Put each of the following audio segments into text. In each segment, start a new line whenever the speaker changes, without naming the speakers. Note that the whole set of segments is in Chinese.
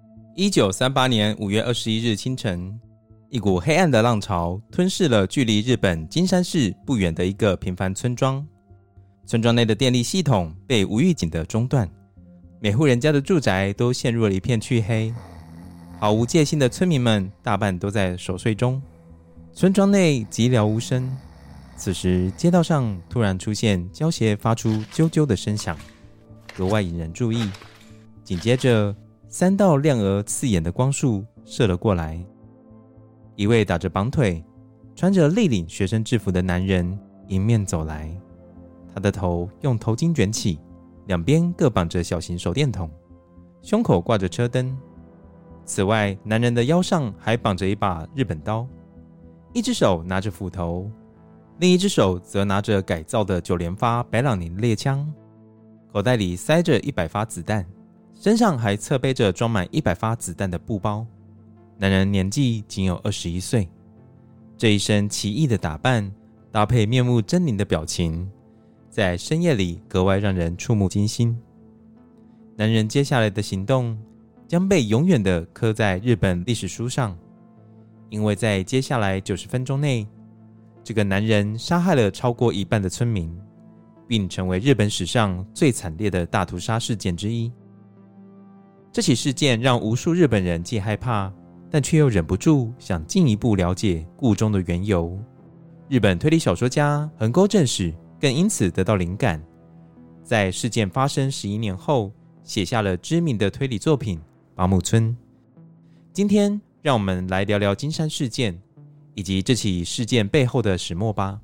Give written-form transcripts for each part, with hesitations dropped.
1938年5月21日清晨，一股黑暗的浪潮吞噬了距离日本金山市不远的一个平凡村庄。村庄内的电力系统被无预警的中断，每户人家的住宅都陷入了一片黢黑。毫无戒心的村民们大半都在熟睡中，村庄内寂寥无声。此时街道上突然出现胶鞋发出啾啾的声响，格外引人注意。紧接着3道亮而刺眼的光束射了过来，一位打着绑腿穿着立领学生制服的男人迎面走来，他的头用头巾卷起，两边各绑着小型手电筒，胸口挂着车灯。此外，男人的腰上还绑着一把日本刀，一只手拿着斧头，另一只手则拿着改造的9连发白朗宁猎枪，口袋里塞着100发子弹，身上还侧背着装满100发子弹的布包。男人年纪仅有21岁，这一身奇异的打扮搭配面目狰狞的表情，在深夜里格外让人触目惊心。男人接下来的行动将被永远地刻在日本历史书上，因为在接下来90分钟内，这个男人杀害了超过一半的村民，并成为日本史上最惨烈的大屠杀事件之一。这起事件让无数日本人既害怕，但却又忍不住想进一步了解故中的缘由。日本推理小说家横沟正史更因此得到灵感，在事件发生11年后写下了知名的推理作品《八木村》。今天让我们来聊聊金山事件以及这起事件背后的始末吧。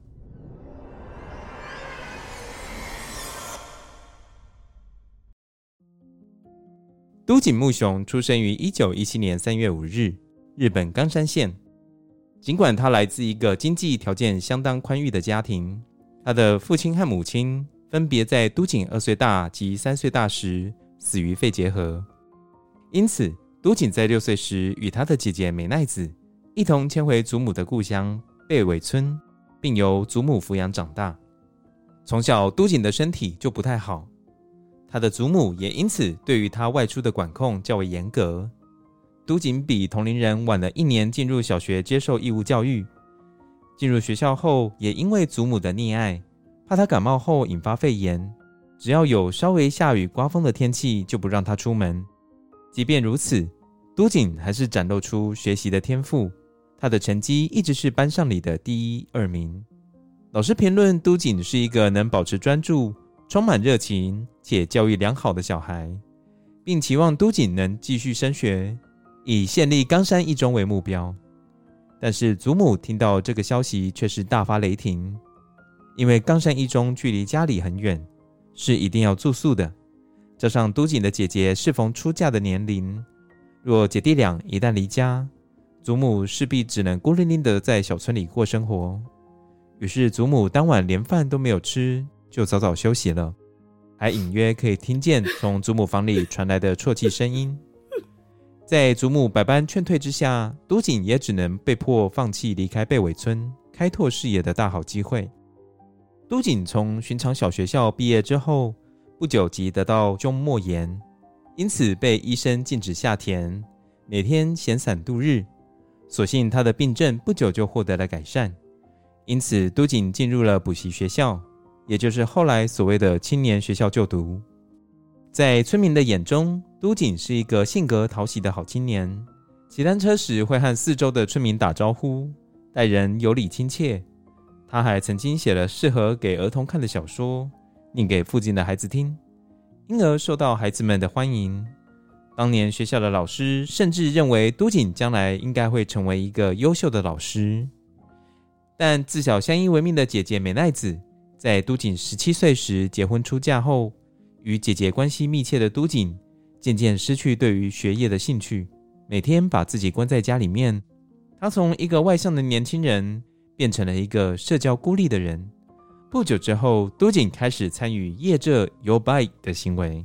都井木雄出生于1917年3月5日，日本冈山县。尽管他来自一个经济条件相当宽裕的家庭，他的父亲和母亲分别在都井2岁大及3岁大时死于肺结核，因此都井在6岁时与他的姐姐美奈子一同迁回祖母的故乡贝尾村，并由祖母抚养长大。从小都井的身体就不太好，他的祖母也因此对于他外出的管控较为严格。都井比同龄人晚了1年进入小学接受义务教育，进入学校后也因为祖母的溺爱，怕他感冒后引发肺炎，只要有稍微下雨刮风的天气就不让他出门。即便如此，都井还是展露出学习的天赋，他的成绩一直是班上里的第1、2名。老师评论都井是一个能保持专注、充满热情且教育良好的小孩，并期望都井能继续升学，以县立冈山一中为目标。但是祖母听到这个消息却是大发雷霆，因为冈山一中距离家里很远，是一定要住宿的，加上都井的姐姐适逢出嫁的年龄，若姐弟俩一旦离家，祖母势必只能孤零零的在小村里过生活。于是祖母当晚连饭都没有吃，就早早休息了，还隐约可以听见从祖母房里传来的啜泣声音。在祖母百般劝退之下，都井也只能被迫放弃离开贝尾村开拓视野的大好机会。都井从寻常小学校毕业之后，不久即得到胸膜炎，因此被医生禁止下田，每天闲散度日。所幸他的病症不久就获得了改善，因此都井进入了补习学校，也就是后来所谓的青年学校就读。在村民的眼中，都井是一个性格讨喜的好青年，骑单车时会和四周的村民打招呼，待人有礼亲切。他还曾经写了适合给儿童看的小说，念给附近的孩子听，因而受到孩子们的欢迎。当年学校的老师甚至认为都井将来应该会成为一个优秀的老师。但自小相依为命的姐姐美奈子，在都井17岁时结婚出嫁后，与姐姐关系密切的都井渐渐失去对于学业的兴趣，每天把自己关在家里面。他从一个外向的年轻人变成了一个社交孤立的人。不久之后，都井开始参与夜trợ游拜的行为。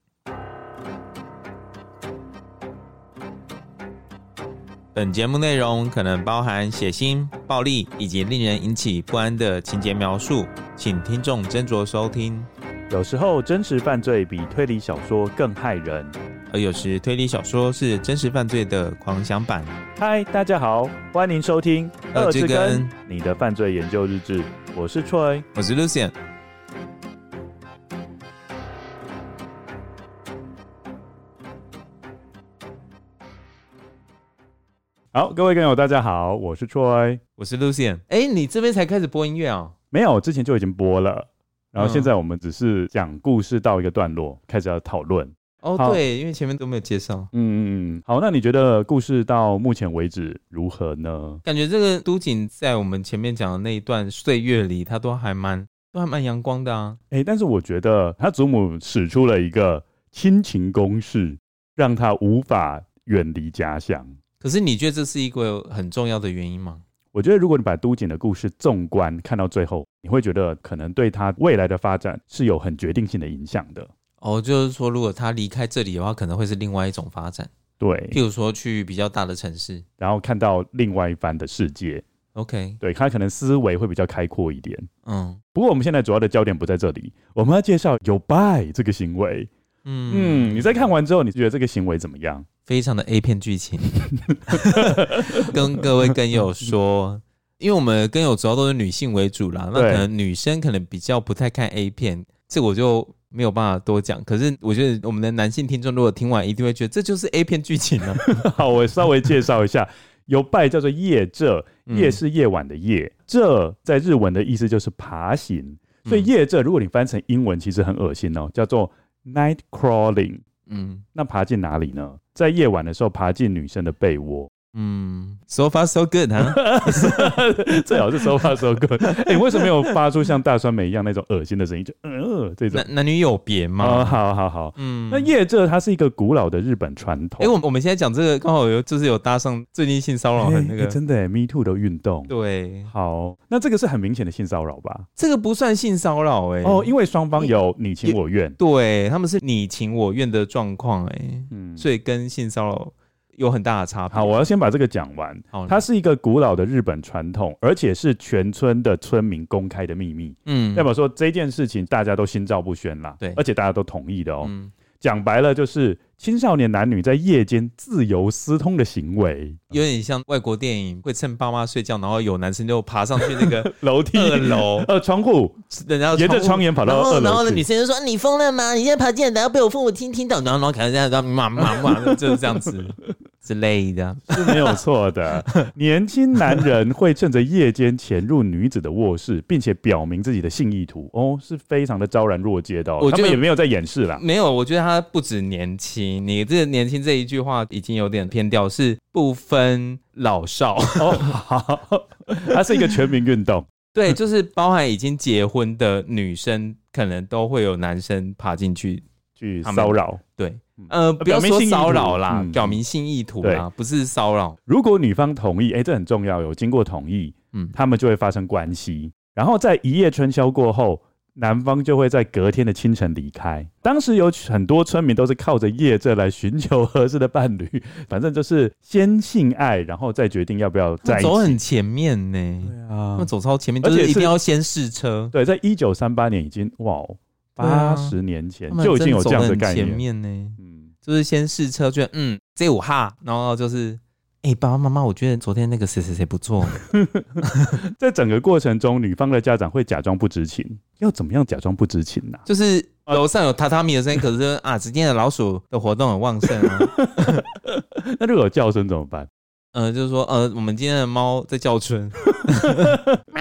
本节目内容可能包含血腥、暴力以及令人引起不安的情节描述，请听众斟酌收听。
有时候真实犯罪比推理小说更害人，
而有时推理小说是真实犯罪的狂想版。
嗨，大家好，欢迎收听
二之根
你的犯罪研究日志，我是 Troy，
我是 Lucian。
好，各位跟友大家好，我是 Troy，
我是 Lucian。你这边才开始播音乐啊？
没有，之前就已经播了，然后现在我们只是讲故事到一个段落，开始要讨论。
对，因为前面都没有介绍。
好，那你觉得故事到目前为止如何呢？
感觉这个都锦在我们前面讲的那一段岁月里，他都还蛮阳光的啊。
但是我觉得他祖母使出了一个亲情攻势，让他无法远离家乡。
可是你觉得这是一个很重要的原因吗？
我觉得如果你把都锦的故事纵观看到最后，你会觉得可能对他未来的发展是有很决定性的影响的。
就是说如果他离开这里的话，可能会是另外一种发展。
对，
譬如说去比较大的城市，
然后看到另外一番的世界。
OK，
对，他可能思维会比较开阔一点。不过我们现在主要的焦点不在这里，我们要介绍有拜这个行为。你在看完之后，你觉得这个行为怎么样？
非常的 A 片剧情。跟各位跟友说，因为我们跟友主要都是女性为主啦，那可能女生可能比较不太看 A 片，这我就没有办法多讲。可是我觉得我们的男性听众如果听完，一定会觉得这就是 A 片剧情啊。
好，我稍微介绍一下，有拜叫做夜这，夜是夜晚的夜，这在日文的意思就是爬行，所以夜这如果你翻成英文，其实很恶心哦，叫做 night crawling。那爬进哪里呢？在夜晚的时候爬进女生的被窝。
So far so good 哈。
最好是 so far so good。你为什么没有发出像大酸梅一样那种恶心的声音？就这种
男女有别吗？
好。那夜这它是一个古老的日本传统。
我们现在讲这个刚好就是有搭上最近性骚扰的那个，
真的Me Too 的运动。
对，
好，那这个是很明显的性骚扰吧？
这个不算性骚扰
因为双方有你情我愿。
对，他们是你情我愿的状况所以跟性骚扰有很大的差别。
好，我要先把这个讲完。它是一个古老的日本传统，而且是全村的村民公开的秘密。代表说这件事情大家都心照不宣啦。对，而且大家都同意的哦。讲白了就是青少年男女在夜间自由私通的行为，
有点像外国电影会趁爸妈睡觉，然后有男生就爬上去那个
楼梯
2楼
窗户，沿着窗沿跑到2楼去，
然后女生就说你疯了吗？你现在爬进来，然后被我父母听到，然后可能这样骂，就是这样子之类的，
是没有错的。年轻男人会趁着夜间潜入女子的卧室，并且表明自己的性意图，是非常的昭然若揭的。他们也没有在掩饰啦。
没有，我觉得他不止年轻，你这个年轻这一句话已经有点偏掉，是不分老少。
好，它是一个全民运动。
对，就是包含已经结婚的女生，可能都会有男生爬进去
骚扰。对。
不要说骚扰啦，表明性意图啦，不是骚扰。
如果女方同意，这很重要，有经过同意，他们就会发生关系。然后在一夜春宵过后，男方就会在隔天的清晨离开。当时有很多村民都是靠着夜这来寻求合适的伴侣，反正就是先性爱，然后再决定要不要在一起。
走很前面呢。对啊，他们走超前面，就是一定要先试车。
对，在1938年已经80年前就已经有这样的概念。
前面呢，就是先试车，觉得这5哈，然后就是爸爸妈妈，我觉得昨天那个谁谁谁不错。
在整个过程中，女方的家长会假装不知情。要怎么样假装不知情呢？
就是楼上有榻榻米的声音，可是今天的老鼠的活动很旺盛啊。
那如果有叫声怎么办？
就是说我们今天的猫在叫春。喵。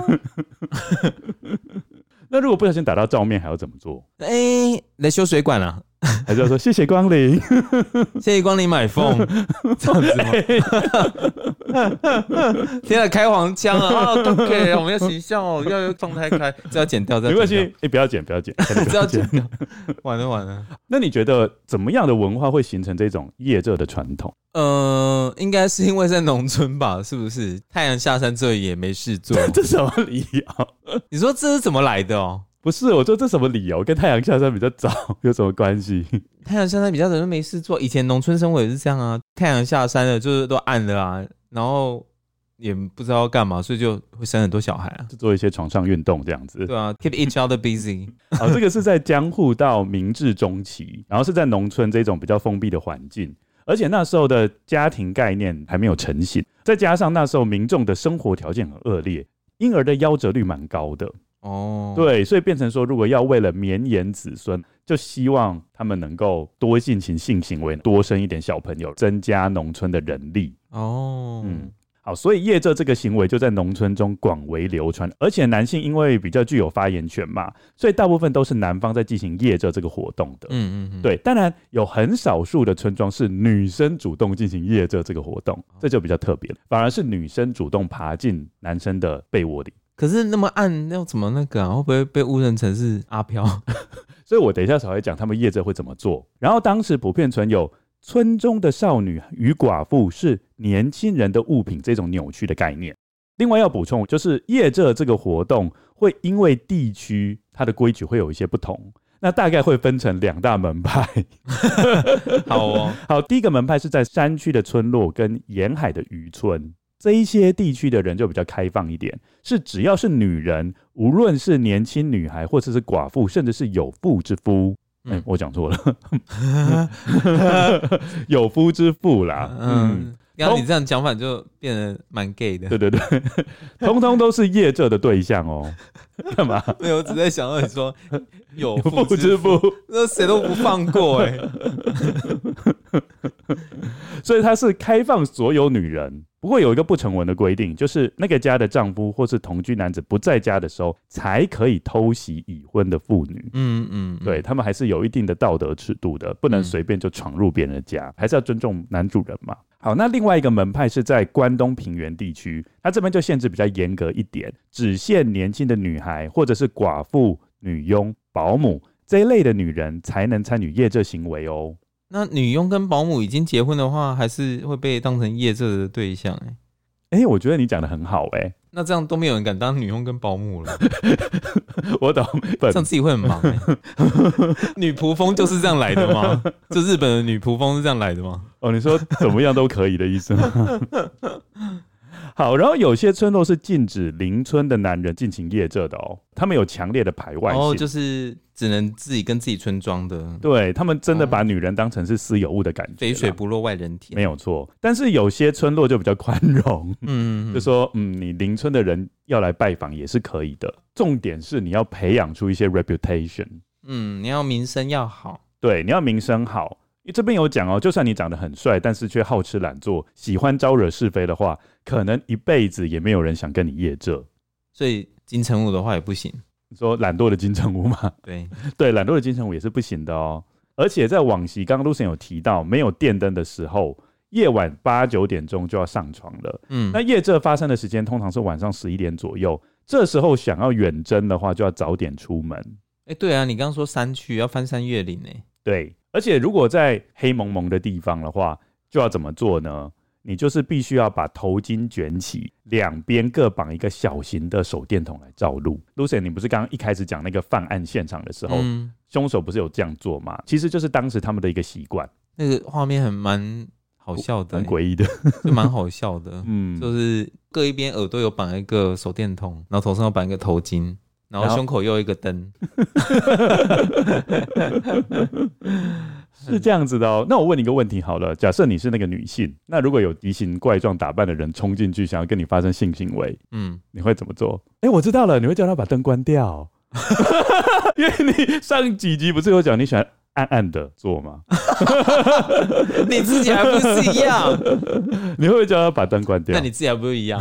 那如果不小心打到照面，还要怎么做？
来修水管啊。
还是要说谢谢光临，
谢谢光临买凤，这样子吗？天啊，开黄腔啊！OK， 我们要形象哦，要放太开，这要剪掉，
没关系，不要剪，
这要剪掉，完了。
那你觉得怎么样的文化会形成这种夜这的传统？
应该是因为在农村吧，是不是？太阳下山这也没事做，
这什么理由？
你说这是怎么来的哦？
不是，我说这什么理由？跟太阳下山比较早有什么关系？
太阳下山比较早就没事做，以前农村生活也是这样啊。太阳下山了，就是都暗了啊，然后也不知道要干嘛，所以就会生很多小孩啊，
就做一些床上运动这样子。
对啊 ，keep each other busy。
好，这个是在江户到明治中期，然后是在农村这种比较封闭的环境，而且那时候的家庭概念还没有成型，再加上那时候民众的生活条件很恶劣，婴儿的夭折率蛮高的。哦，对，所以变成说，如果要为了绵延子孙，就希望他们能够多进行性行为，多生一点小朋友，增加农村的人力。哦，好，所以业这这个行为就在农村中广为流传，而且男性因为比较具有发言权嘛，所以大部分都是男方在进行业这这个活动的。对，当然有很少数的村庄是女生主动进行业这这个活动，这就比较特别了，反而是女生主动爬进男生的被窝里。
可是那么暗，要怎么那个啊？会不会被误认成是阿飘？
所以我等一下才会讲他们业者会怎么做。然后当时普遍存有村中的少女与寡妇是年轻人的物品这种扭曲的概念。另外要补充就是业者这个活动会因为地区它的规矩会有一些不同，那大概会分成2大门派。
好哦，
好，第一个门派是在山区的村落跟沿海的渔村。这一些地区的人就比较开放一点，是只要是女人，无论是年轻女孩或者是寡妇，甚至是有妇之夫，我讲错了，有夫之妇啦。
然后你这样讲法就变得蛮 gay 的。
对对对，通通都是业者的对象哦。干嘛？
没有，我只在想到你说有
妇之夫，
那谁都不放过
所以他是开放所有女人。不过有一个不成文的规定，就是那个家的丈夫或是同居男子不在家的时候，才可以偷袭已婚的妇女。对，他们还是有一定的道德尺度的，不能随便就闯入别人的家，还是要尊重男主人嘛。好，那另外一个门派是在关东平原地区，它这边就限制比较严格一点，只限年轻的女孩或者是寡妇、女佣、保姆这一类的女人才能参与业这行为哦。
那女佣跟保姆已经结婚的话，还是会被当成业这的对象
我觉得你讲的很好
那这样都没有人敢当女佣跟保姆了。
我懂，
这样自己会很忙女仆风就是这样来的吗？就日本的女仆风是这样来的吗？
哦，你说怎么样都可以的意思吗？好，然后有些村落是禁止邻村的男人进行业这的哦，他们有强烈的排外性，
就是只能自己跟自己村庄的，
对，他们真的把女人当成是私有物的感觉，
肥水不落外人田，
没有错。但是有些村落就比较宽容，就说你邻村的人要来拜访也是可以的，重点是你要培养出一些 reputation，
你要名声要好，
对，你要名声好。这边有讲哦，就算你长得很帅，但是却好吃懒做，喜欢招惹是非的话，可能一辈子也没有人想跟你业这。
所以金城武的话也不行。
你说懒惰的金城武吗？对，懒惰的金城武也是不行的哦。而且在往昔，刚刚 Lucien 有提到，没有电灯的时候，夜晚8、9点钟就要上床了。那业这发生的时间通常是晚上11点左右，这时候想要远征的话，就要早点出门。
对啊，你刚刚说山区要翻山越岭
对。而且如果在黑蒙蒙的地方的话，就要怎么做呢？你就是必须要把头巾卷起，两边各绑一个小型的手电筒来照路。Lucien， 你不是刚刚一开始讲那个犯案现场的时候，凶手不是有这样做吗？其实就是当时他们的一个习惯。
那个画面蛮好笑的，
很诡异的，
就蛮好笑的。就是各一边耳朵有绑一个手电筒，然后头上有绑一个头巾。然后胸口又一个灯，
是这样子的哦。那我问你一个问题好了，假设你是那个女性，那如果有奇形怪状打扮的人冲进去，想要跟你发生性行为，你会怎么做？我知道了，你会叫他把灯关掉，因为你上几集不是有讲你喜欢暗暗的做吗？
你自己还不是一样？
你会不会叫他把灯关掉？
那你自己还不是一样？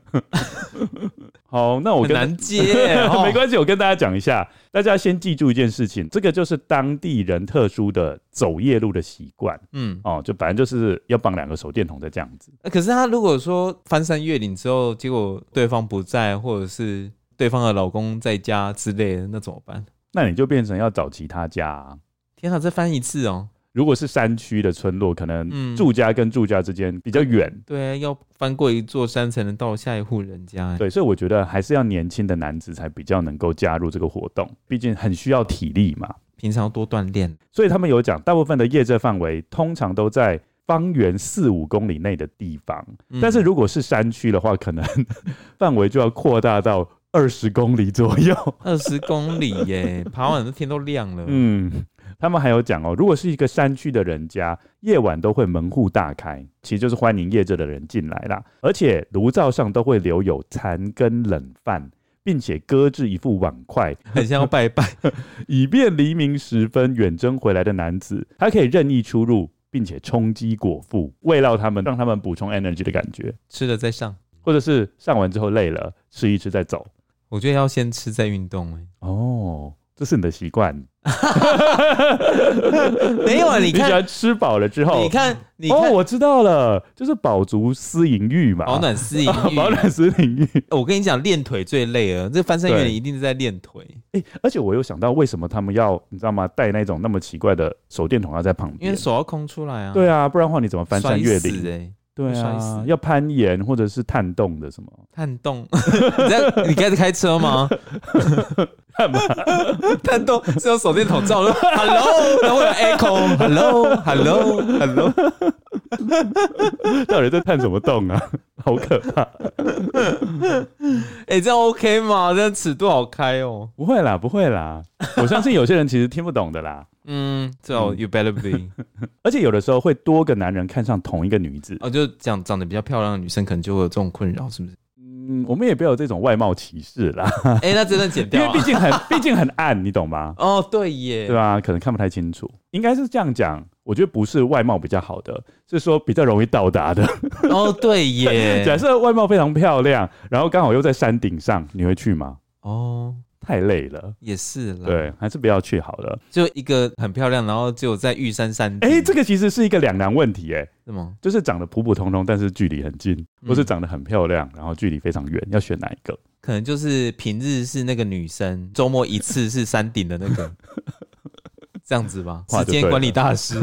好，那我
很难接
没关系，我跟大家讲一下，大家先记住一件事情，这个就是当地人特殊的走夜路的习惯。就反正就是要绑2个手电筒在这样子。
可是他如果说翻山越岭之后，结果对方不在，或者是对方的老公在家之类的，那怎么办？
那你就变成要找其他家啊。
天啊，再翻一次哦。
如果是山区的村落，可能住家跟住家之间比较远，
对，要翻过一座山才能到下一户人家。
对，所以我觉得还是要年轻的男子才比较能够加入这个活动，毕竟很需要体力嘛，
平常要多锻炼。
所以他们有讲，大部分的业这范围通常都在方圆4-5公里内的地方，但是如果是山区的话，可能范围就要扩大到20公里左右。
20公里耶，爬完的天都亮了。
他们还有讲如果是一个山区的人家，夜晚都会门户大开，其实就是欢迎夜这的人进来啦。而且炉灶上都会留有残羹冷饭，并且搁置一副碗筷，
很像要拜拜，
以便黎明时分远征回来的男子，他可以任意出入，并且充饥果腹，慰劳他们，让他们补充 energy 的感觉。
吃了再上，
或者是上完之后累了，吃一吃再走。
我觉得要先吃再运动。
这是你的习惯。
没有啊，你看，
你喜欢吃饱了之后，
你看，
我知道了，就是饱足思淫欲嘛，
保暖思淫欲，
保暖思淫欲。
我跟你讲，练腿最累了，这翻山越岭一定是在练腿。
而且我又想到，为什么他们要你知道吗？带那种那么奇怪的手电筒要在旁边，
因为手要空出来啊。
对啊，不然的话你怎么翻山越岭？对啊，要攀岩或者是探洞的什么？
探洞？你开始开车吗？
干嘛？
探洞是用手电筒照的 ，Hello， 然后有 echo，Hello，
到底在探什么洞啊？好可怕！
这样 OK 吗？这样尺度好开哦。
不会啦，不会啦，我相信有些人其实听不懂的啦。
So you better be。
而且有的时候会多个男人看上同一个女子，
就长得比较漂亮的女生，可能就会有这种困扰，是不是？
我们也不要有这种外貌歧视啦。
那真的剪掉，
因为毕竟很暗，你懂吗？
对耶，
对吧？可能看不太清楚，应该是这样讲。我觉得不是外貌比较好的，是说比较容易到达的。
对耶。
假设外貌非常漂亮，然后刚好又在山顶上，你会去吗？太累了，
也是啦。
对，还是不要去好了。
就一个很漂亮，然后只有在玉山山顶。
这个其实是一个两难问题，
是吗？
就是长得普普通通，但是距离很近，或是长得很漂亮，然后距离非常远，要选哪一个？
可能就是平日是那个女生，周末一次是山顶的那个，这样子吧。时间管理大师。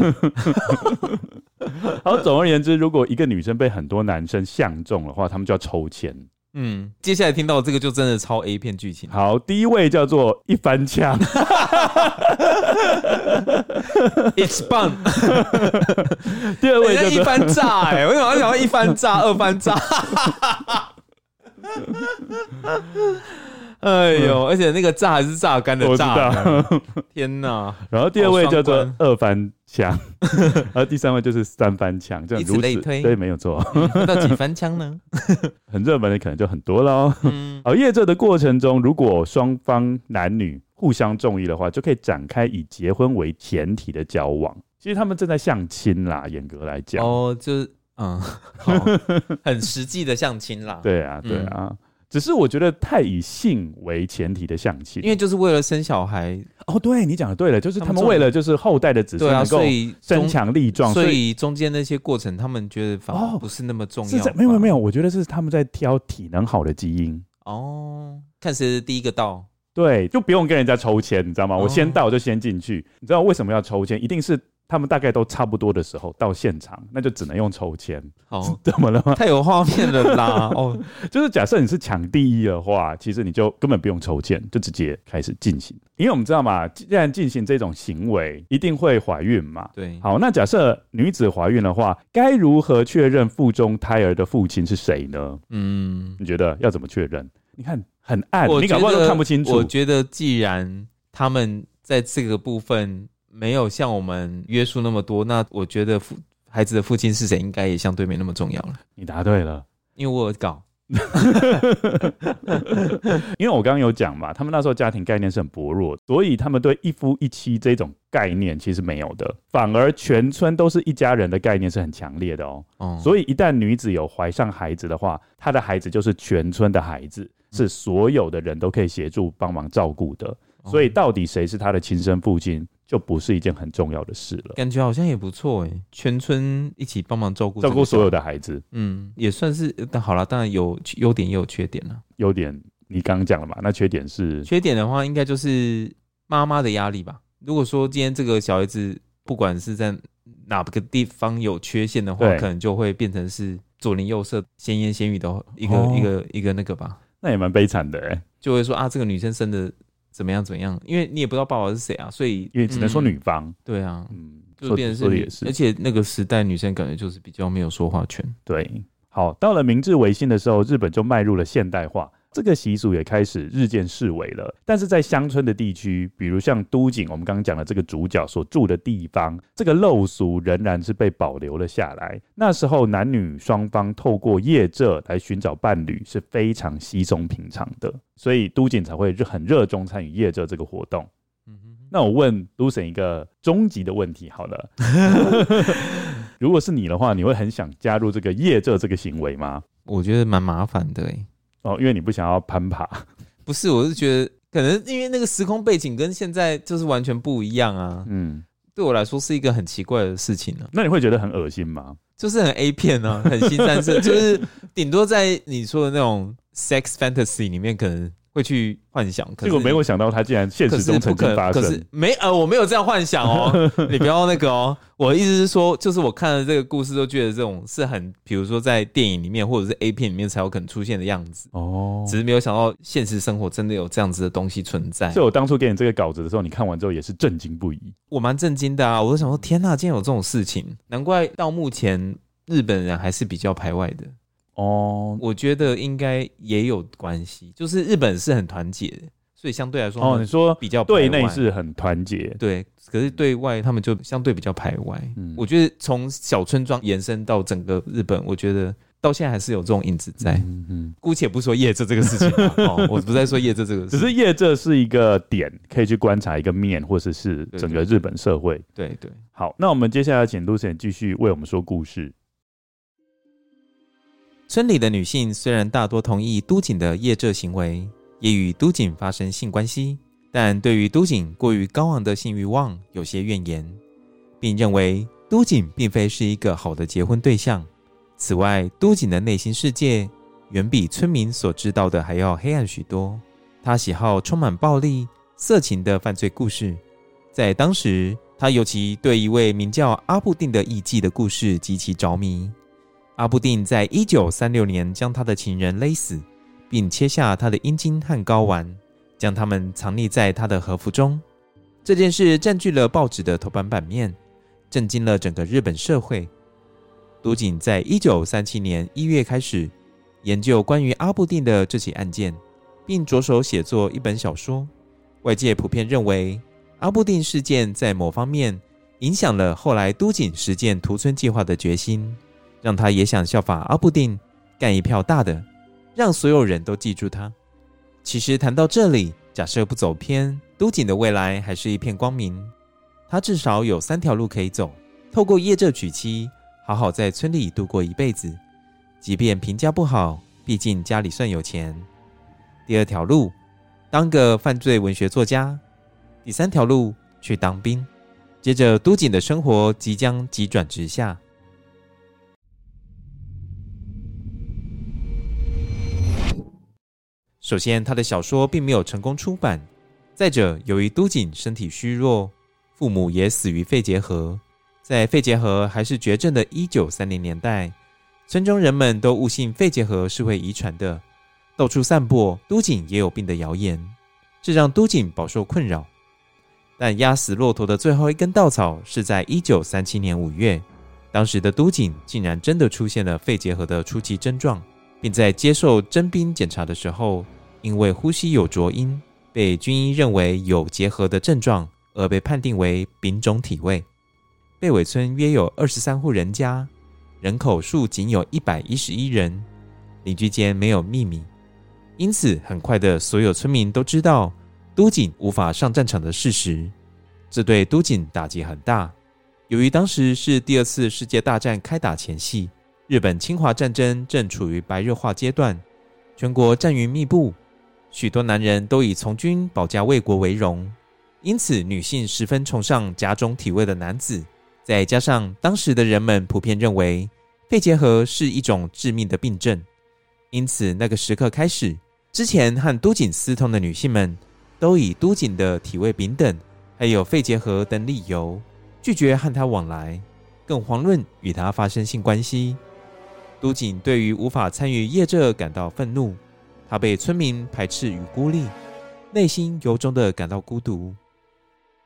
好，总而言之，如果一个女生被很多男生相中的话，他们就要抽签。
接下来听到这个就真的超 A 片剧情。
好，第一位叫做一番枪
，It's fun。
第二位叫做
一番炸，为什么要讲一番炸、二番炸？而且那个炸还是炸干的炸，天哪！
然后第二位叫做二番枪，然后第三位就是三番枪，这样
以此类推，
对，没有错。
到几番枪呢？
很热门的可能就很多咯。好，夜这的过程中，如果双方男女互相中意的话，就可以展开以结婚为前提的交往。其实他们正在相亲啦，严格来讲。
就是很实际的相亲啦。
对啊，对啊。只是我觉得太以性为前提的相亲，
因为就是为了生小孩。
对，你讲的对了，就是他们为了就是后代的子孙能够身强力壮，
所以中间那些过程他们觉得反而不是那么重要。
没有，我觉得是他们在挑体能好的基因。
看谁是第一个到。
对，就不用跟人家抽签，你知道吗？我先到就先进去。你知道为什么要抽签？一定是他们大概都差不多的时候到现场，那就只能用抽签。怎么了吗？
太有画面了啦！
就是假设你是抢第一的话，其实你就根本不用抽签，就直接开始进行。因为我们知道嘛，既然进行这种行为，一定会怀孕嘛。
对。
好，那假设女子怀孕的话，该如何确认腹中胎儿的父亲是谁呢？你觉得要怎么确认？你看很暗，你搞不好都看不清楚。
我觉得既然他们在这个部分没有像我们约束那么多，那我觉得孩子的父亲是谁应该也相对没那么重要了。
你答对了，
因为我有搞。
因为我刚刚有讲嘛，他们那时候家庭概念是很薄弱，所以他们对一夫一妻这种概念其实没有的，反而全村都是一家人的概念是很强烈的所以一旦女子有怀上孩子的话，她的孩子就是全村的孩子，是所有的人都可以协助帮忙照顾的。所以到底谁是他的亲生父亲，就不是一件很重要的事了。
感觉好像也不错全村一起帮忙照顾
所有的孩子。
也算是。但好啦，当然有优点也有缺点啦。
优点你刚刚讲了嘛，那缺点是？
缺点的话，应该就是妈妈的压力吧。如果说今天这个小孩子不管是在哪个地方有缺陷的话，可能就会变成是左邻右舍闲言闲语的一个那个吧。
那也蛮悲惨的
就会说这个女生生的怎么样怎么样，因为你也不知道爸爸是谁啊，所以
因为只能说女方。
对啊， 就变成是，而且那个时代女生感觉就是比较没有说话权。
对，好，到了明治维新的时候，日本就迈入了现代化。这个习俗也开始日渐式微了，但是在乡村的地区，比如像都井，我们刚刚讲的这个主角所住的地方，这个陋俗仍然是被保留了下来。那时候男女双方透过夜浙来寻找伴侣是非常稀松平常的，所以都井才会很热衷参与夜浙这个活动。那我问 Lucien 一个终极的问题好了，如果是你的话，你会很想加入这个夜浙这个行为吗？
我觉得蛮麻烦的
因为你不想要攀爬。
不是，我是觉得可能因为那个时空背景跟现在就是完全不一样啊。对我来说是一个很奇怪的事情啊。
那你会觉得很恶心吗？
就是很 A 片啊，很新三色，就是顶多在你说的那种 sex fantasy 里面可能会去幻想，
结果没有想到他竟然现实中曾经发生。
可是我没有这样幻想你不要那个我的意思是说，就是我看了这个故事都觉得这种是很，比如说在电影里面或者是 A 片里面才有可能出现的样子只是没有想到现实生活真的有这样子的东西存在。
所以我当初给你这个稿子的时候，你看完之后也是震惊不已。
我蛮震惊的啊，我就想说天哪，竟然有这种事情，难怪到目前日本人还是比较排外的。我觉得应该也有关系，就是日本是很团结的，所以相对来说
你说
比较
对内是很团结，
对，可是对外他们就相对比较排外。我觉得从小村庄延伸到整个日本，我觉得到现在还是有这种影子在。姑且不说夜浙这个事情我不再说夜浙这个事情，
只是夜浙是一个点，可以去观察一个面，或者是整个日本社会。
对对。
好，那我们接下来请 Lucien 继续为我们说故事。
村里的女性虽然大多同意都井的夜浙行为，也与都井发生性关系，但对于都井过于高昂的性欲望有些怨言，并认为都井并非是一个好的结婚对象。此外，都井的内心世界远比村民所知道的还要黑暗许多。他喜好充满暴力、色情的犯罪故事，在当时，他尤其对一位名叫阿布定的艺妓的故事极其着迷。阿布定在1936年将他的情人勒死，并切下他的阴茎和睾丸，将它们藏匿在他的和服中。这件事占据了报纸的头版版面，震惊了整个日本社会。都井在1937年1月开始研究关于阿布定的这起案件，并着手写作一本小说。外界普遍认为，阿布定事件在某方面影响了后来都井实践屠村计划的决心，让他也想效法阿布定，干一票大的，让所有人都记住他。其实谈到这里，假设不走偏，都井的未来还是一片光明。他至少有3条路可以走：透过夜浙娶妻，好好在村里度过一辈子，即便评价不好，毕竟家里算有钱。第2条路，当个犯罪文学作家。第3条路，去当兵。接着都井的生活即将急转直下。首先，他的小说并没有成功出版。再者，由于都井身体虚弱，父母也死于肺结核。在肺结核还是绝症的1930年代，村中人们都误信肺结核是会遗传的，到处散播都井也有病的谣言，这让都井饱受困扰。但压死骆驼的最后一根稻草是在1937年5月，当时的都井竟然真的出现了肺结核的初期症状，并在接受征兵检查的时候，因为呼吸有浊音，被军医认为有结核的症状，而被判定为丙种体位。贝尾村约有23户人家，人口数仅有111人，邻居间没有秘密，因此很快的所有村民都知道都井无法上战场的事实，这对都井打击很大。由于当时是第2次世界大战开打前夕，日本侵华战争正处于白热化阶段，全国战云密布，许多男人都以从军保家卫国为荣，因此女性十分崇尚甲种体位的男子。再加上当时的人们普遍认为肺结核是一种致命的病症，因此那个时刻开始，之前和都井私通的女性们都以都井的体位丙等还有肺结核等理由拒绝和他往来，更遑论与他发生性关系。都井对于无法参与夜浙感到愤怒，他被村民排斥与孤立，内心由衷地感到孤独。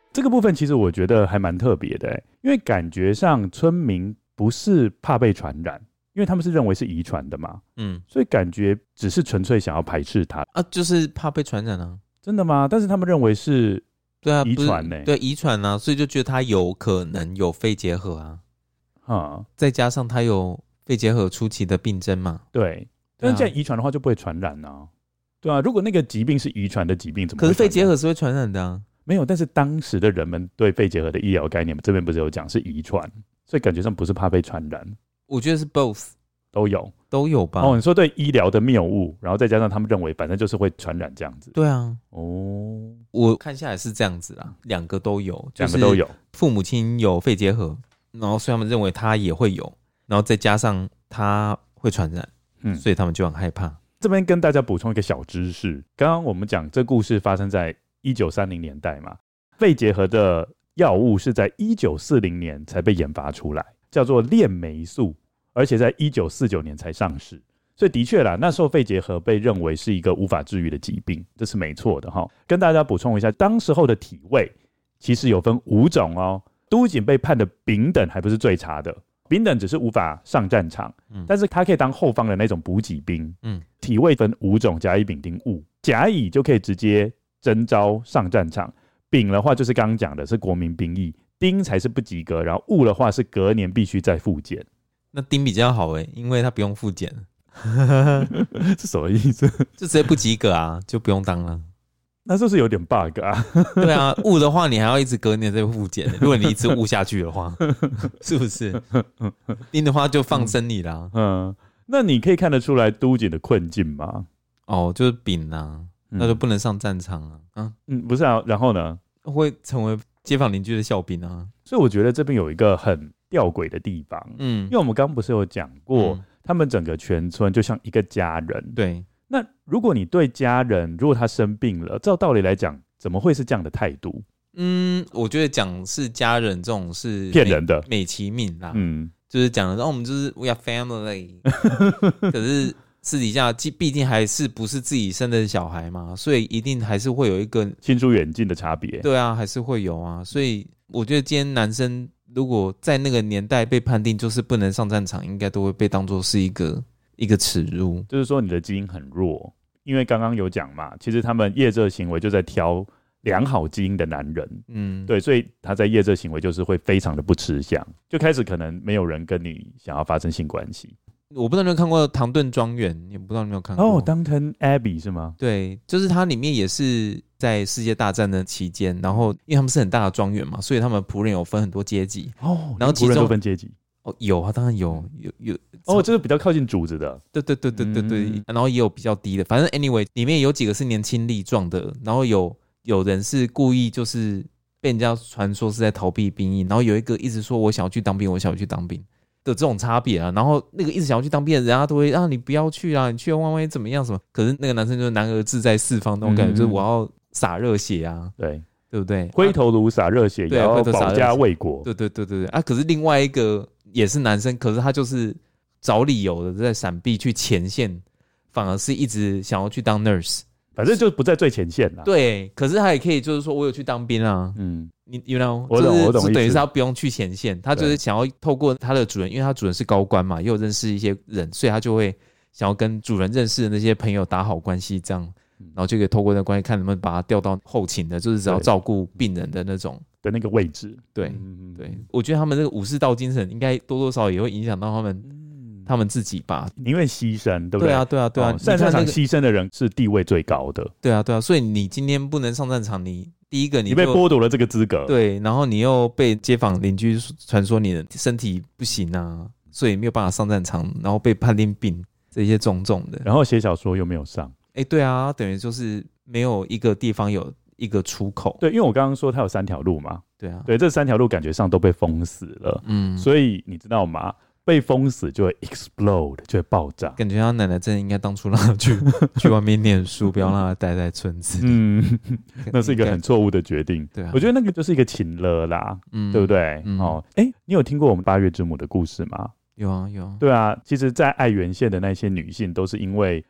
这个部分其实我觉得还蛮特别的，因为感觉上村民不是怕被传染，因为他们是认为是遗传的嘛，所以感觉只是纯粹想要排斥它
啊，就是怕被传染啊。
真的吗？但是他们认为是遗传呢，
对遗传啊，所以就觉得它有可能有肺结核啊，再加上它有肺结核初期的病征嘛，
对，但是既然遗传的话就不会传染啊，对啊，如果那个疾病是遗传的疾病，怎么会传染？
可是肺结核是会传染的啊。
没有，但是当时的人们对肺结核的医疗概念，这边不是有讲是遗传，所以感觉上不是怕被传染。
我觉得是 both
都有
吧。
哦，你说对医疗的谬误，然后再加上他们认为反正就是会传染这样子。
对啊，我看下来是这样子啦，两个都有，
两个都有。
父母亲有肺结核，然后所以他们认为他也会有，然后再加上他会传染，所以他们就很害怕。
这边跟大家补充一个小知识，刚刚我们讲这故事发生在1930年代嘛，肺结核的药物是在1940年才被研发出来，叫做链霉素，而且在1949年才上市。所以的确啦，那时候肺结核被认为是一个无法治愈的疾病，这是没错的。跟大家补充一下，当时候的体位其实有分5种哦。都锦被判的丙等还不是最差的，丙等只是无法上战场，但是他可以当后方的那种补给兵。体位分5种，甲乙丙丁戊，甲乙就可以直接征召上战场，丙的话就是刚刚讲的是国民兵役，丁才是不及格，然后戊的话是隔年必须再复检。
那丁比较好因为他不用复检。
是什么意思？
就直接不及格啊，就不用当了。
那是不是有点 bug 啊？
对啊，误的话你还要一直隔年再复检，如果你一直误下去的话，是不是？丁的话就放生你啦。
那你可以看得出来都锦的困境吗？
就是丙啊，那就不能上战场啊。
不是啊，然后呢？
会成为街坊邻居的笑柄啊。
所以我觉得这边有一个很吊诡的地方，因为我们刚刚不是有讲过，他们整个全村就像一个家人。
对。
那如果你对家人，如果他生病了，照道理来讲，怎么会是这样的态度？
我觉得讲是家人这种是
骗人的，
美其名啦。就是讲的，我们就是 we are family 。可是私底下，毕竟还是不是自己生的小孩嘛，所以一定还是会有一个
亲疏远近的差别。
对啊，还是会有啊。所以我觉得今天男生如果在那个年代被判定就是不能上战场，应该都会被当作是一个耻辱，
就是说你的基因很弱，因为刚刚有讲嘛，其实他们业这行为就在挑良好基因的男人，对，所以他在业这行为就是会非常的不吃香，就开始可能没有人跟你想要发生性关系。
我不知道你有没有看过《唐顿庄园》，也不知道你有没有看过。
Downton Abbey 是吗？
对，就是它里面也是在世界大战的期间，然后因为他们是很大的庄园嘛，所以他们仆人有分很多阶级。然后其中
仆人都分阶级。
有啊，当然有。
这个比较靠近主子的。
对，然后也有比较低的，反正 anyway 里面有几个是年轻力壮的，然后有人是故意就是被人家传说是在逃避兵役，然后有一个一直说我想要去当兵，我想要去当兵的这种差别啊，然后那个一直想要去当兵的人家都会你不要去啦，你去了万一怎么样什么，可是那个男生就是男儿志在四方那种感觉，就是我要洒热血啊，对不对？
灰头颅洒热血，也要保家卫国。
对啊！可是另外一个也是男生，可是他就是找理由的在闪避去前线，反而是一直想要去当 nurse，
反正就不在最前线啦。
对，可是他也可以就是说我有去当兵啊，you know，
我懂，
等于是他不用去前线，他就是想要透过他的主人，因为他主人是高官嘛，也有认识一些人，所以他就会想要跟主人认识的那些朋友打好关系，这样。然后就可以透过那个关系看能不能把他调到后勤的，就是只要照顾病人的那种
的那个位置。
对，我觉得他们这个武士道精神应该多多少少也会影响到他们自己吧，
宁愿牺牲，对不对？
对啊，
上战场牺牲的人是地位最高的。
对啊，所以你今天不能上战场，你第一个
你被剥夺了这个资格，
对，然后你又被街坊邻居传说你的身体不行啊，所以没有办法上战场，然后被判定病这些种种的，
然后写小说又没有上。
对啊，等于就是没有一个地方有一个出口。
对，因为我刚刚说它有3条路嘛。
对啊，
对，这3条路感觉上都被封死了。所以你知道吗？被封死就会 explode， 就会爆炸。
感觉他奶奶真的应该当初让他去外面念书，不要让他待在村子里。
那是一个很错误的决定。对啊，我觉得那个就是一个情勒啦，对不对？你有听过我们8月之母的故事吗？
有啊。
对啊，其实在爱媛县的那些女性都是因为